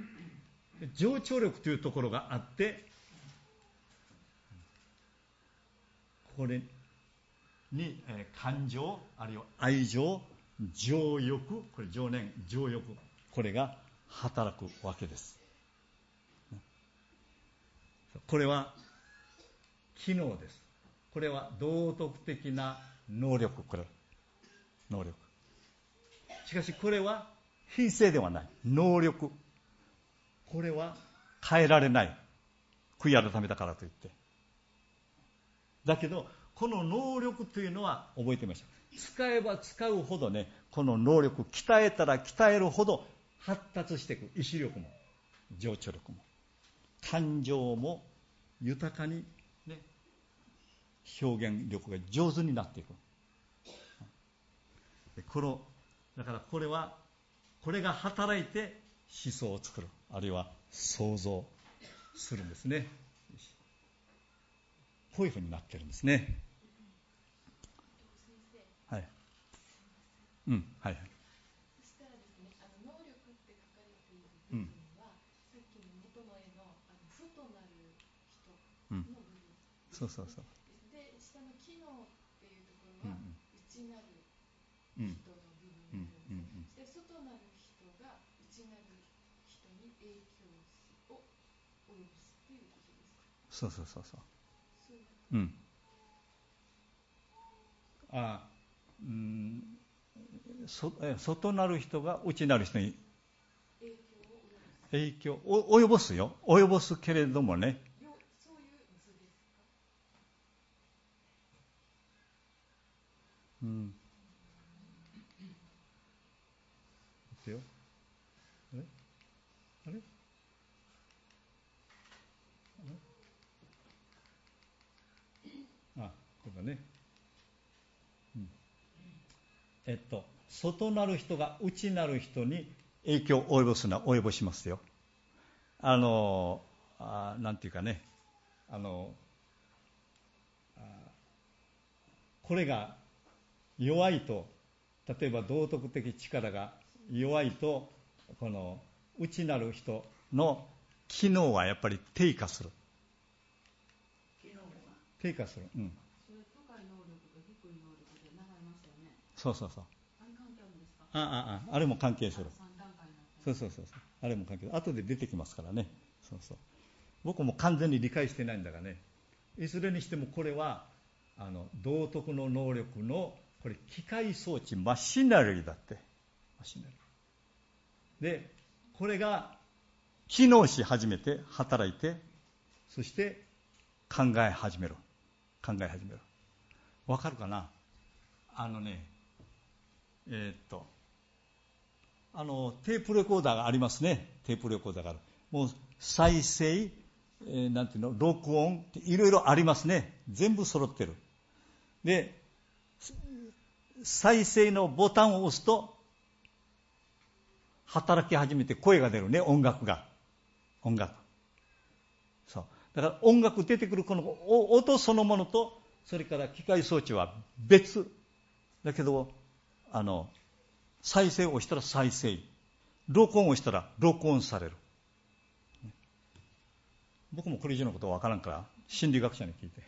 [SPEAKER 1] 情緒力というところがあって、 これに、えー、感情、あるいは愛情、情欲、これ情念、情欲、これが働くわけです。これは機能です。これは道徳的な能力、これ能力。しかしこれは品性ではない、能力。これは変えられない。悔い改めたからといって。だけどこの能力というのは覚えてみましょう。使えば使うほどね、この能力、鍛えたら鍛えるほど発達していく。意志力も情緒力も感情も豊かに、ね、表現力が上手になっていく。このだからこれはこれが働いて思想を作る、あるいは想像するんですね。こういうふうになってるんですね。はい。うん、はいはい。
[SPEAKER 2] そしたらですね、あの能力って書かれている部分は、うん、さっきの元の絵のあの負となる人の部分、うん、
[SPEAKER 1] そうそうそう。
[SPEAKER 2] で、下の機能っていうところは、うん、内なる人の部分になるんです。で、外なる人が内なる人に影響を及ぼすっていうことですか。
[SPEAKER 1] そうそうそうそう。うん。あ、うん、そえ外なる人が内なる人に影響を及ぼすよ。及ぼすけれどもね。
[SPEAKER 2] そういう図ですか。
[SPEAKER 1] うん。いくよ。あれ？あれ？あ、これだね。うん。えっと、外なる人が内なる人に影響を及ぼすのは及ぼしますよ。あの、あなんていうかね、あの、あこれが弱いと、例えば道徳的力が弱いと、この内なる人の機能はやっぱり低下する。
[SPEAKER 3] 機能は
[SPEAKER 1] 低下する。うん。
[SPEAKER 3] それ高い能力と低い能力で流れましたよね。
[SPEAKER 1] そうそうそう。
[SPEAKER 3] あれ関係あるんですか。
[SPEAKER 1] ああああれも関係する。
[SPEAKER 3] さん段階になって
[SPEAKER 1] そうそうそうそう。あれも関係する。後で出てきますからね。そうそう。僕も完全に理解してないんだがね。いずれにしてもこれはあの道徳の能力のこれ機械装置、マシナリーだって。マシナリー。で、これが機能し始めて働いて、そして考え始める。考え始める。わかるかな。あのね、えー、っとあのテープレコーダーがありますね。テープレコーダーがある。もう再生、えー、なんていうの、録音いろいろありますね。全部揃ってる。で、再生のボタンを押すと働き始めて声が出るね。音楽が音楽そうだから音楽出てくるこの音そのものと、それから機械装置は別だけど、あの再生を押したら再生、録音をしたら録音される。僕もこれ以上のことは分からんから心理学者に聞いて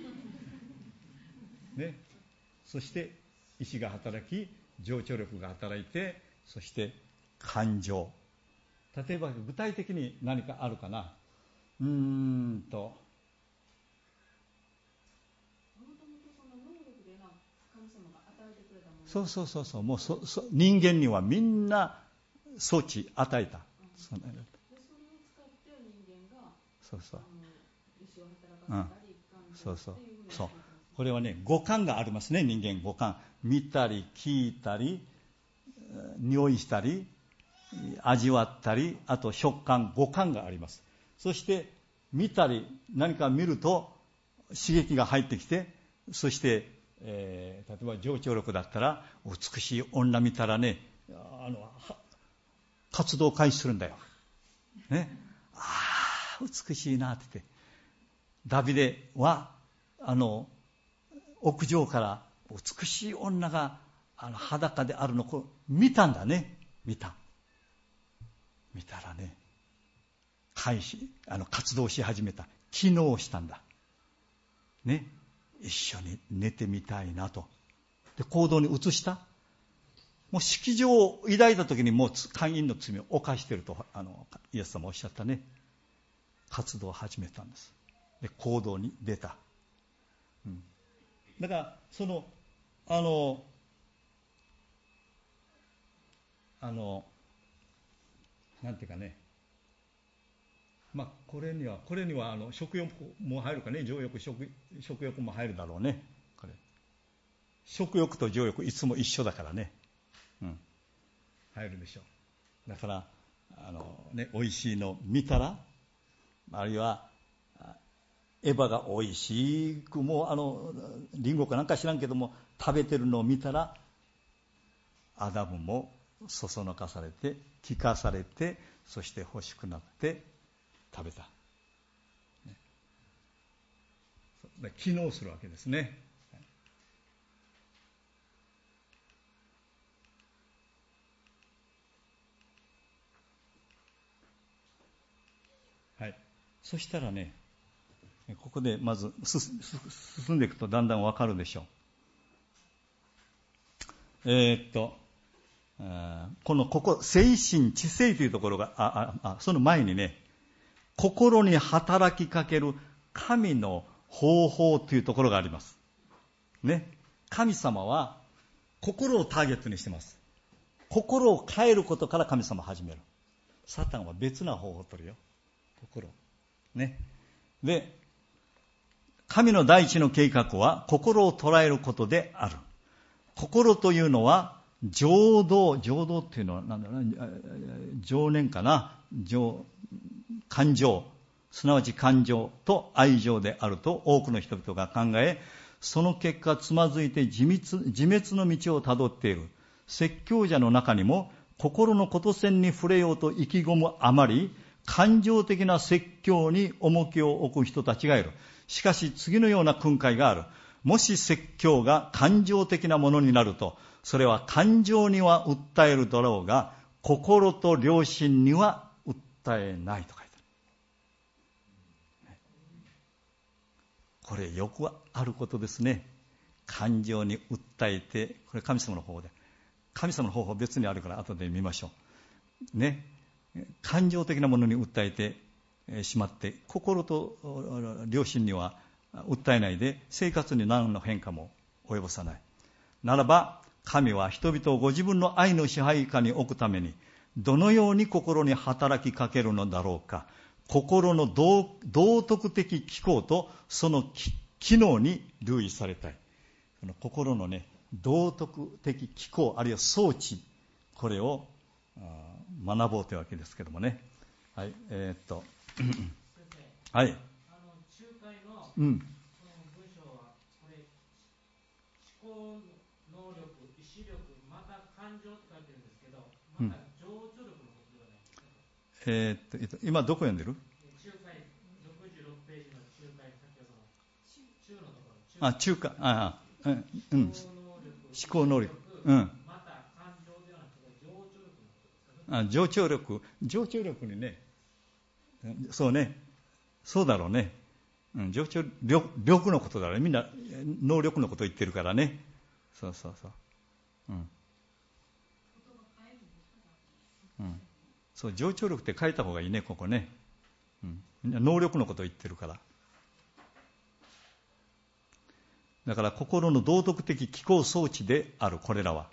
[SPEAKER 1] ね。そして意志が働き、情緒力が働いて、そして感情。例えば具体的に何かあるかな。うーんとも
[SPEAKER 3] ともとその能力でな神様が与えてくれたもの。
[SPEAKER 1] そうそうそうそう。もうそそ人間にはみんな装置与えた。うん、そ,
[SPEAKER 3] でそれを使って人間が
[SPEAKER 1] そうそう。
[SPEAKER 3] 意志を働かせたり、うん、
[SPEAKER 1] そうそう
[SPEAKER 3] っていうふうに
[SPEAKER 1] そう。これはね、五感がありますね。人間五感。見たり聞いたり匂いしたり味わったり、あと食感、五感があります。そして見たり何か見ると刺激が入ってきて、そして、えー、例えば情緒力だったら美しい女見たらね、あの活動開始するんだよ、ね、ああ美しいなって言って、ダビデはあの屋上から美しい女があの裸であるのを見たんだね。見た見たらね、開始あの活動し始めた、機能したんだね。 一緒に寝てみたいなと。で、行動に移した。もう式場を抱いた時にもう姦淫の罪を犯しているとあのイエス様おっしゃったね。活動を始めたんです。で、行動に出た。うん、だからそのあのあのなんていうかね、まあこれにはこれにはあの食欲も入るかね、情欲 食, 食欲も入るだろうね。これ食欲と情欲いつも一緒だからね。うん、入るでしょう。だからあのね、美味しいの見たら、あるいはエヴァが美味しくもうあのリンゴかなんか知らんけども食べてるのを見たら、アダムもそそのかされて聞かされて、そして欲しくなって食べた、ね、機能するわけですね。はい、そしたらね、ここでまず進んでいくとだんだんわかるでしょう。えー、っとこのここ精神知性というところがあああその前にね、心に働きかける神の方法というところがありますね。神様は心をターゲットにしてます。心を変えることから神様を始める。サタンは別な方法を取るよ。心ね。で、神の第一の計画は心を捉えることである。心というのは情動、情動っていうのは何だろうな、情念かな、情、感情、すなわち感情と愛情であると多くの人々が考え、その結果つまずいて自滅、自滅の道をたどっている説教者の中にも、心のこと線に触れようと意気込むあまり感情的な説教に重きを置く人たちがいる。しかし次のような訓戒がある。もし説教が感情的なものになると、それは感情には訴えるだろうが、心と良心には訴えないと書いてある。これよくあることですね。感情に訴えて、これ神様の方法で。神様の方法別にあるから後で見ましょう。ね。感情的なものに訴えてしまって、心と良心には訴えないで、生活に何の変化も及ぼさない。ならば、神は人々をご自分の愛の支配下に置くために、どのように心に働きかけるのだろうか。心の 道, 道徳的機構とその機能に留意されたい。この心のね、道徳的機構、あるいは装置、これを学ぼうというわけですけどもね。はい、えー、っと、はい。あの仲介の、うん、この文章は、これ、思考能力、意志力、また感情って書いてるんですけど、また情緒力のことではないですか。えー、っと、えっと、今どこ読んでる？仲介、ろくじゅうろくページの仲介、先ほどの中のところ。あ、仲介、ああ、うん、うん。思考能力、うん。また感情ではなくて情緒力のことですかね。あ、情緒力、情緒力にね、そうね、そうだろうね。うん、情緒力、力のことだろうね。みんな能力のことを言ってるからね。そうそうそう。うん。うん。そう、情緒力って書いた方がいいね、ここね。うん。みんな能力のことを言ってるから。だから心の道徳的機構装置であるこれらは、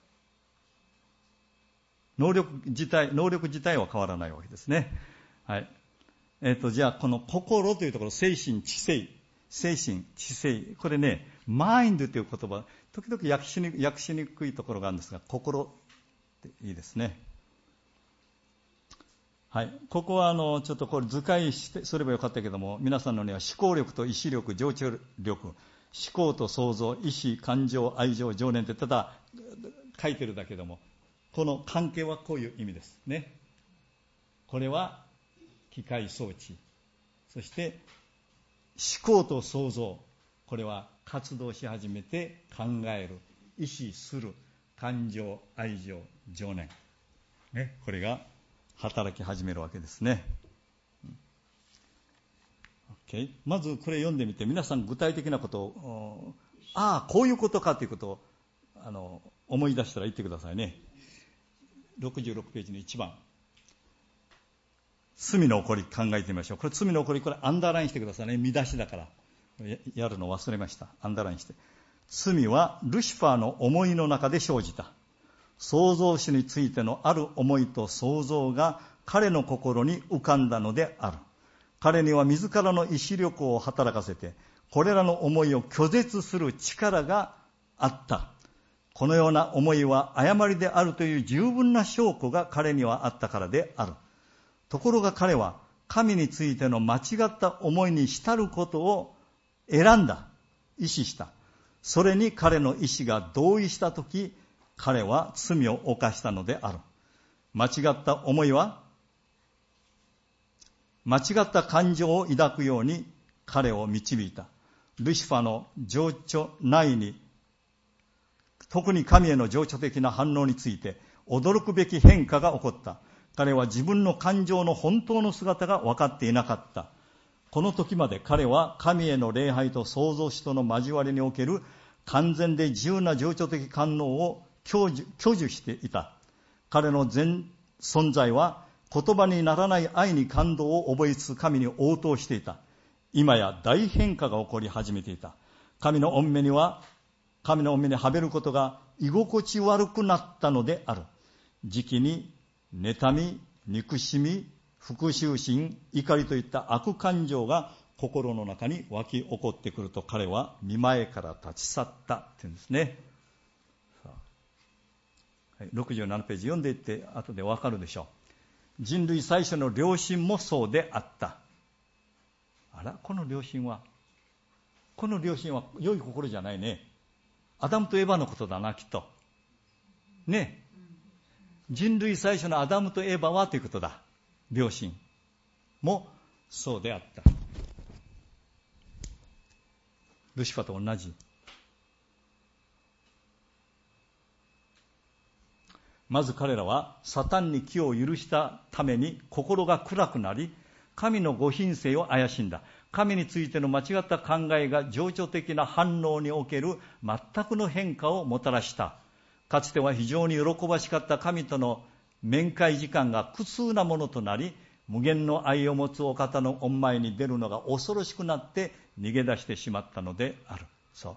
[SPEAKER 1] 能力自体、能力自体は変わらないわけですね。はい。えっと、じゃあ、この心というところ、精神、知性、精神、知性、これね、マインドという言葉、時々訳しに、訳しにくいところがあるんですが、心っていいですね。はい。ここは、あの、ちょっとこれ図解してすればよかったけども、皆さんのには思考力と意志力、情緒力、思考と想像、意志、感情、愛情、情念ってただ書いてるだけども、この関係はこういう意味ですね。これは機械装置。そして思考と想像、これは活動し始めて考える、意志する、感情、愛情、情念、ね、これが働き始めるわけですね。 Okay? まずこれ読んでみて、皆さん具体的なことを、ああ、こういうことかということをあの思い出したら言ってくださいね。ろくじゅうろくページのいちばん。罪の起こり考えてみましょう。これ罪の起こり、これアンダーラインしてくださいね。見出しだから。や, やるの忘れました。アンダーラインして。罪はルシファーの思いの中で生じた。創造主についてのある思いと想像が彼の心に浮かんだのである。彼には自らの意志力を働かせて、これらの思いを拒絶する力があった。このような思いは誤りであるという十分な証拠が彼にはあったからである。ところが彼は神についての間違った思いに浸ることを選んだ。意志した。それに彼の意志が同意したとき、彼は罪を犯したのである。間違った思いは、間違った感情を抱くように彼を導いた。ルシファーの情緒内に、特に神への情緒的な反応について驚くべき変化が起こった。彼は自分の感情の本当の姿が分かっていなかった。この時まで彼は神への礼拝と創造主との交わりにおける完全で自由な情緒的感能を享受、享受していた。彼の全存在は言葉にならない愛に感動を覚えつつ神に応答していた。今や大変化が起こり始めていた。神の御目には、神の御目にはべることが居心地悪くなったのである。時期に妬み、憎しみ、復讐心、怒りといった悪感情が心の中に湧き起こってくると、彼は見前から立ち去ったって言うんですね。ろくじゅうななページ読んでいって後でわかるでしょう。人類最初の良心もそうであった。あら、この良心はこの良心は良い心じゃないね。アダムとエヴァのことだな、きっとね。人類最初のアダムとエヴァはということだ。良心もそうであった。ルシファーと同じ。まず彼らはサタンに気を許したために心が暗くなり、神のご品性を怪しんだ。神についての間違った考えが情緒的な反応における全くの変化をもたらした。かつては非常に喜ばしかった神との面会時間が苦痛なものとなり、無限の愛を持つお方の御前に出るのが恐ろしくなって逃げ出してしまったのである。そう。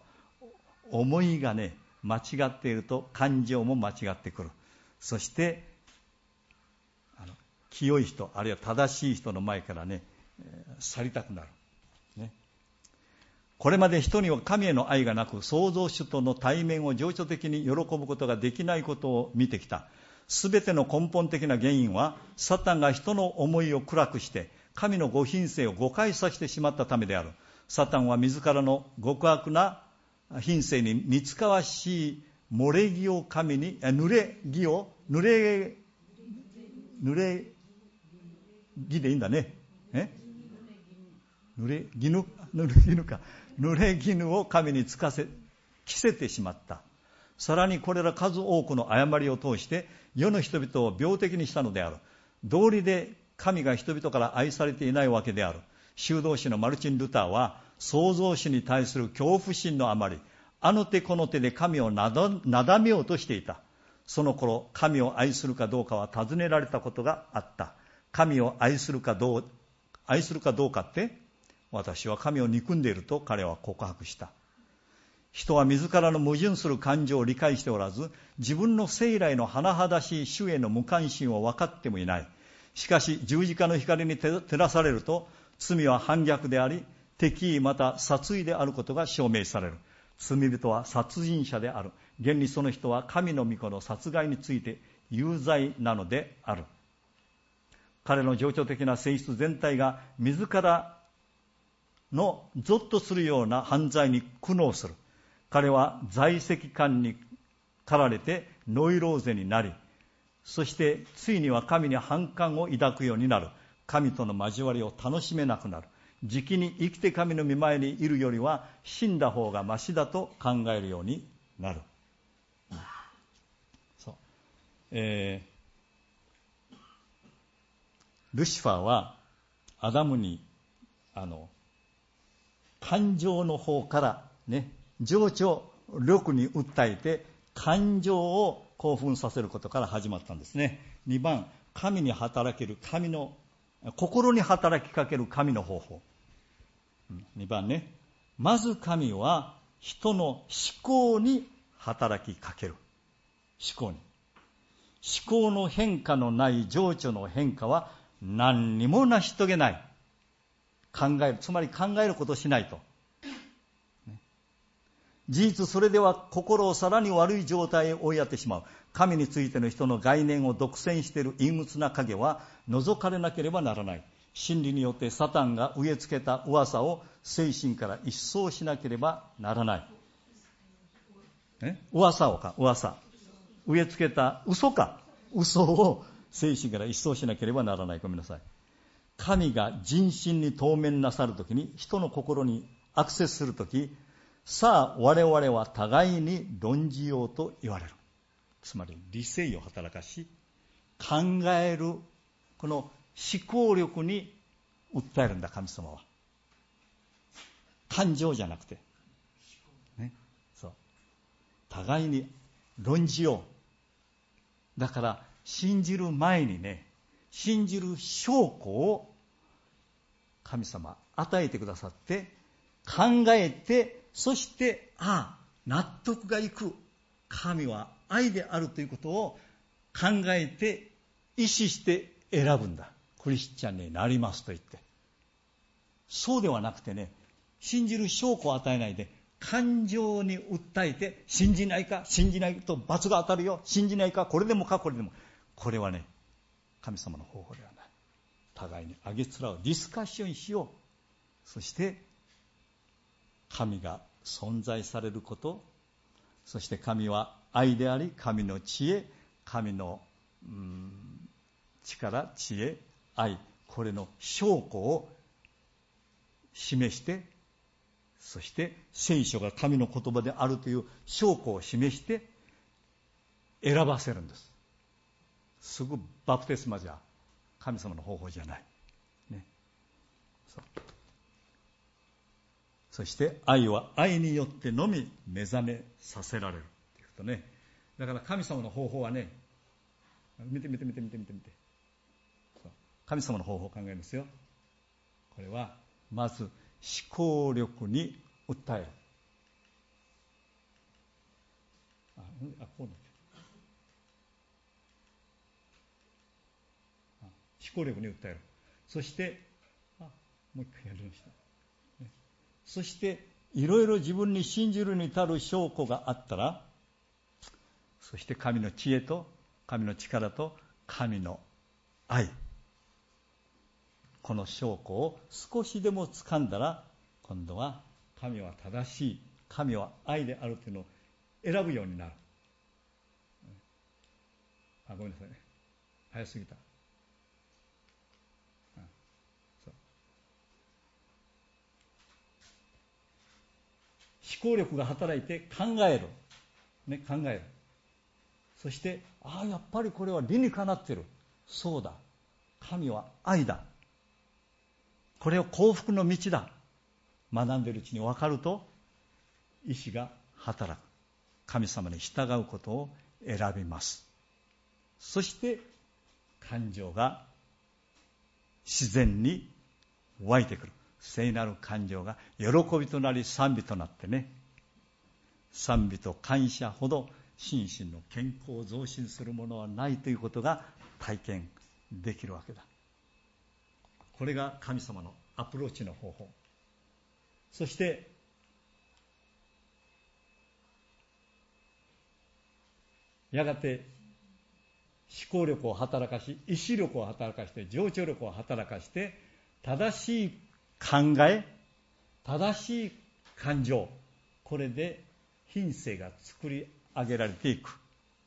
[SPEAKER 1] 思いがね、間違っていると感情も間違ってくる。そしてあの清い人、あるいは正しい人の前からね、えー、去りたくなる、ね。これまで人には神への愛がなく、創造主との対面を情緒的に喜ぶことができないことを見てきた。すべての根本的な原因は、サタンが人の思いを暗くして神のご品性を誤解させてしまったためである。サタンは自らの極悪な品性に似つかわしい漏れ木を神に、濡れ木を、濡れ、濡れ木でいいんだね。え濡れ絹、濡れ絹か。濡れ絹を神につかせ、着せてしまった。さらにこれら数多くの誤りを通して世の人々を病的にしたのである。道理で神が人々から愛されていないわけである。修道士のマルチン・ルターは創造主に対する恐怖心のあまり、あの手この手で神をなだ、なだめようとしていた。その頃、神を愛するかどうかは尋ねられたことがあった。神を愛するかどう、愛するかどうかって、私は神を憎んでいると彼は告白した。人は自らの矛盾する感情を理解しておらず、自分の生来の甚だしい主への無関心を分かってもいない。しかし十字架の光に照らされると、罪は反逆であり、敵意また殺意であることが証明される。罪人は殺人者である。現にその人は神の御子の殺害について有罪なのである。彼の情緒的な性質全体が自らのゾッとするような犯罪に苦悩する。彼は在籍感に駆られてノイローゼになり、そしてついには神に反感を抱くようになる。神との交わりを楽しめなくなる。じきに生きて神の御前にいるよりは死んだ方がましだと考えるようになる。うん、そう、えー、ルシファーはアダムにあの感情の方からね、情緒力に訴えて感情を興奮させることから始まったんですね。にばん、神に働ける神の心に働きかける神の方法。にばんね、まず神は人の思考に働きかける。思考に。思考の変化のない情緒の変化は何にも成し遂げない。考える、つまり考えることをしないと。事実それでは心をさらに悪い状態へ追いやってしまう。神についての人の概念を独占している陰鬱な影は除かれなければならない。真理によってサタンが植え付けた噂を精神から一掃しなければならない。え噂をか、噂。植え付けた嘘か。嘘を精神から一掃しなければならない。ごめんなさい。神が人心に当面なさるときに、人の心にアクセスするとき、さあ我々は互いに論じようと言われる。つまり理性を働かし、考えるこの思考力に訴えるんだ、神様は。感情じゃなくて、ね、そう。互いに論じよう。だから信じる前にね、信じる証拠を神様与えてくださって、考えて、そして、ああ、納得がいく。神は愛であるということを考えて、意思して選ぶんだ。クリスチャンになりますと言って。そうではなくてね、信じる証拠を与えないで、感情に訴えて、信じないか、信じないと罰が当たるよ。信じないか、これでもか、これでも。これはね、神様の方法ではない。互いにあげつらう、ディスカッションしよう。そして、神が存在されること、そして神は愛であり、神の知恵、神のうーん力、知恵、愛、これの証拠を示して、そして聖書が神の言葉であるという証拠を示して選ばせるんです。すぐバプテスマじゃ神様の方法じゃない、ね、そうそして愛は愛によってのみ目覚めさせられるということね。だから神様の方法はね、見て見て見て見て見て見て、神様の方法を考えるんですよ。これはまず思考力に訴える。あ、あこうなってる。あ、思考力に訴える。そしてあ、もう一回やりました。そしていろいろ自分に信じるに足る証拠があったら、そして神の知恵と神の力と神の愛、この証拠を少しでも掴んだら、今度は神は正しい、神は愛であるというのを選ぶようになる。あ、ごめんなさいね、早すぎた。思考力が働いて考える、ね、考える。そしてああ、やっぱりこれは理にかなっている。そうだ、神は愛だ、これを幸福の道だ、学んでいるうちに分かると、意志が働く。神様に従うことを選びます。そして感情が自然に湧いてくる。聖なる感情が喜びとなり賛美となってね、賛美と感謝ほど心身の健康を増進するものはないということが体験できるわけだ。これが神様のアプローチの方法。そしてやがて思考力を働かし、意志力を働かして、情緒力を働かして、正しい考え、正しい感情、これで品性が作り上げられていく。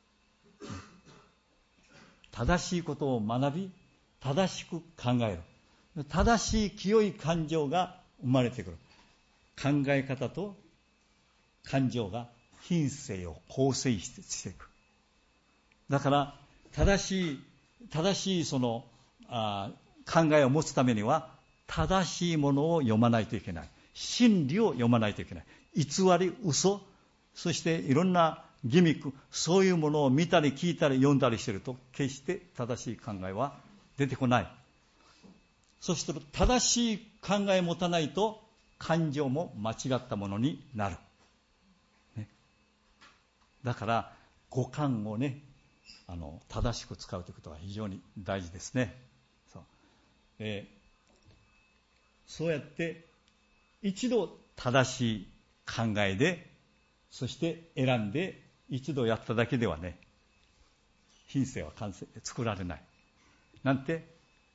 [SPEAKER 1] 正しいことを学び、正しく考える。正しい清い感情が生まれてくる。考え方と感情が品性を構成していく。だから正しい正しいそのあ考えを持つためには、正しいものを読まないといけない。 真理を読まないといけない。偽り、嘘、そしていろんなギミック、そういうものを見たり聞いたり読んだりしていると、決して正しい考えは出てこない。そして正しい考えを持たないと、感情も間違ったものになる。ね、だから、五感をね、あの正しく使うということが非常に大事ですね。そう、えー、そうやって一度正しい考えで、そして選んで一度やっただけではね、品性は完成作られない。なんて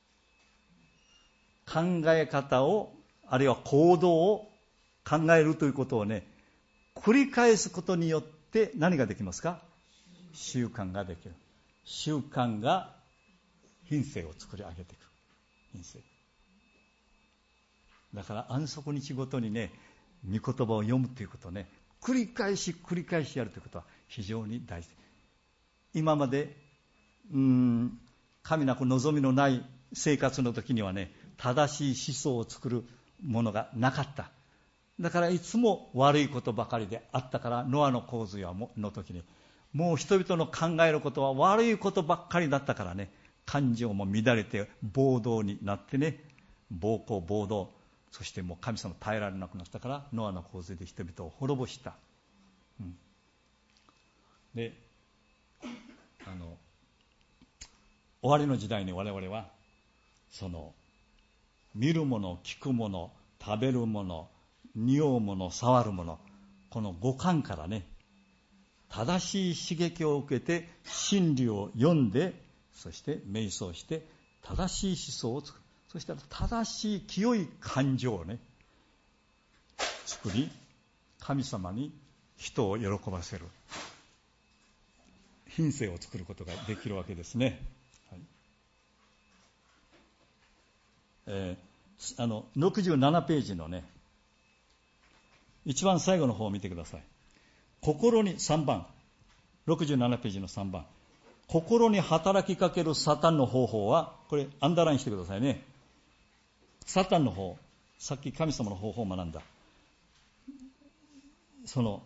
[SPEAKER 1] 考え方を、あるいは行動を考えるということをね、繰り返すことによって何ができますか？習慣ができる。習慣が品性を作り上げていく。品性。だから安息日ごとにね、御言葉を読むということをね、繰り返し繰り返しやるということは非常に大事。今までうーん神なく望みのない生活の時にはね、正しい思想を作るものがなかった。だからいつも悪いことばかりであったから、ノアの洪水の時にもう人々の考えることは悪いことばっかりだったからね、感情も乱れて暴動になってね、暴行暴動、そしてもう神様耐えられなくなったから、ノアの洪水で人々を滅ぼした。うん、で、あの終わりの時代に我々はその見るもの、聞くもの、食べるもの、匂うもの、触るもの、この五感からね、正しい刺激を受けて真理を読んで、そして瞑想して正しい思想を作る。そしたら正しい清い感情をね作り、神様に人を喜ばせる品性を作ることができるわけですね。はい、えー、あのろくじゅうななページのね一番最後の方を見てください。心にさんばん、ろくじゅうななページのさんばん、心に働きかけるサタンの方法は、これアンダーラインしてくださいね。サタンの方、さっき神様の方法を学んだ、その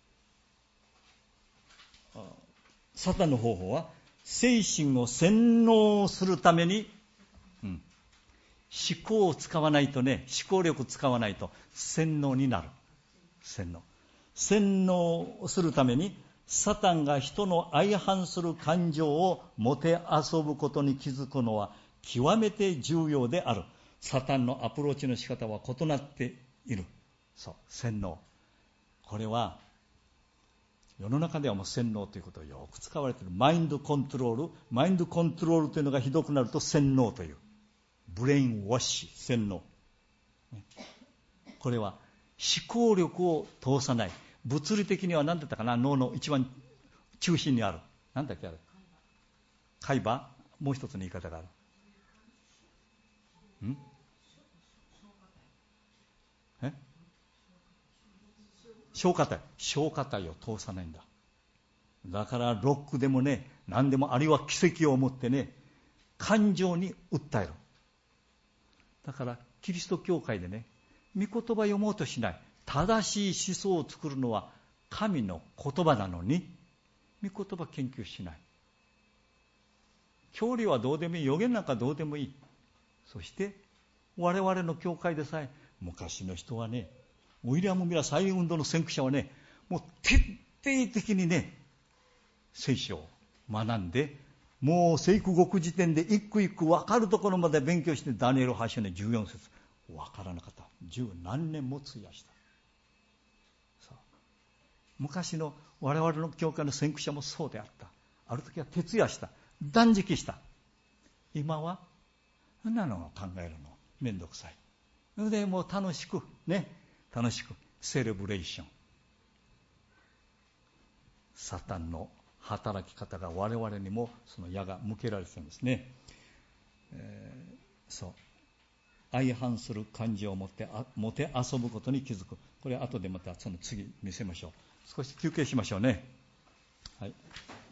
[SPEAKER 1] サタンの方法は精神を洗脳するために、うん、思考を使わないとね、思考力を使わないと洗脳になる。洗脳洗脳するために、サタンが人の相反する感情をもてあそぶことに気づくのは極めて重要である。サタンのアプローチの仕方は異なっている。そう、洗脳。これは世の中ではもう洗脳ということをよく使われている。マインドコントロール、マインドコントロールというのがひどくなると洗脳という、ブレインウォッシュ、洗脳。これは思考力を通さない。物理的には何だったかな、脳の一番中心にある、なんだっけあれ、海馬、もう一つの言い方がある。んえ消化体、消化体を通さないんだ。だからロックでもね、何でも、あるいは奇跡を持ってね、感情に訴える。だからキリスト教会でね、御言葉読もうとしない。正しい思想を作るのは神の言葉なのに、御言葉研究しない。教理はどうでもいい、予言なんかどうでもいい。そして我々の教会でさえ、昔の人はね、ウィリアム・ミラー再運動の先駆者はね、もう徹底的にね、聖書を学んで、もう聖句極時点で一句一句分かるところまで勉強して、ダニエルはち章のじゅうよん節分からなかった。十何年も費やした。昔の我々の教会の先駆者もそうであった。ある時は徹夜した、断食した。今はそんなのを考えるのめんどくさい。それでもう楽しくね、楽しくセレブレーション。サタンの働き方が我々にもその矢が向けられているんですね。えー、そう相反する感情を持ってあもて遊ぶことに気づく。これ後でまたその次見せましょう。少し休憩しましょうね。はい。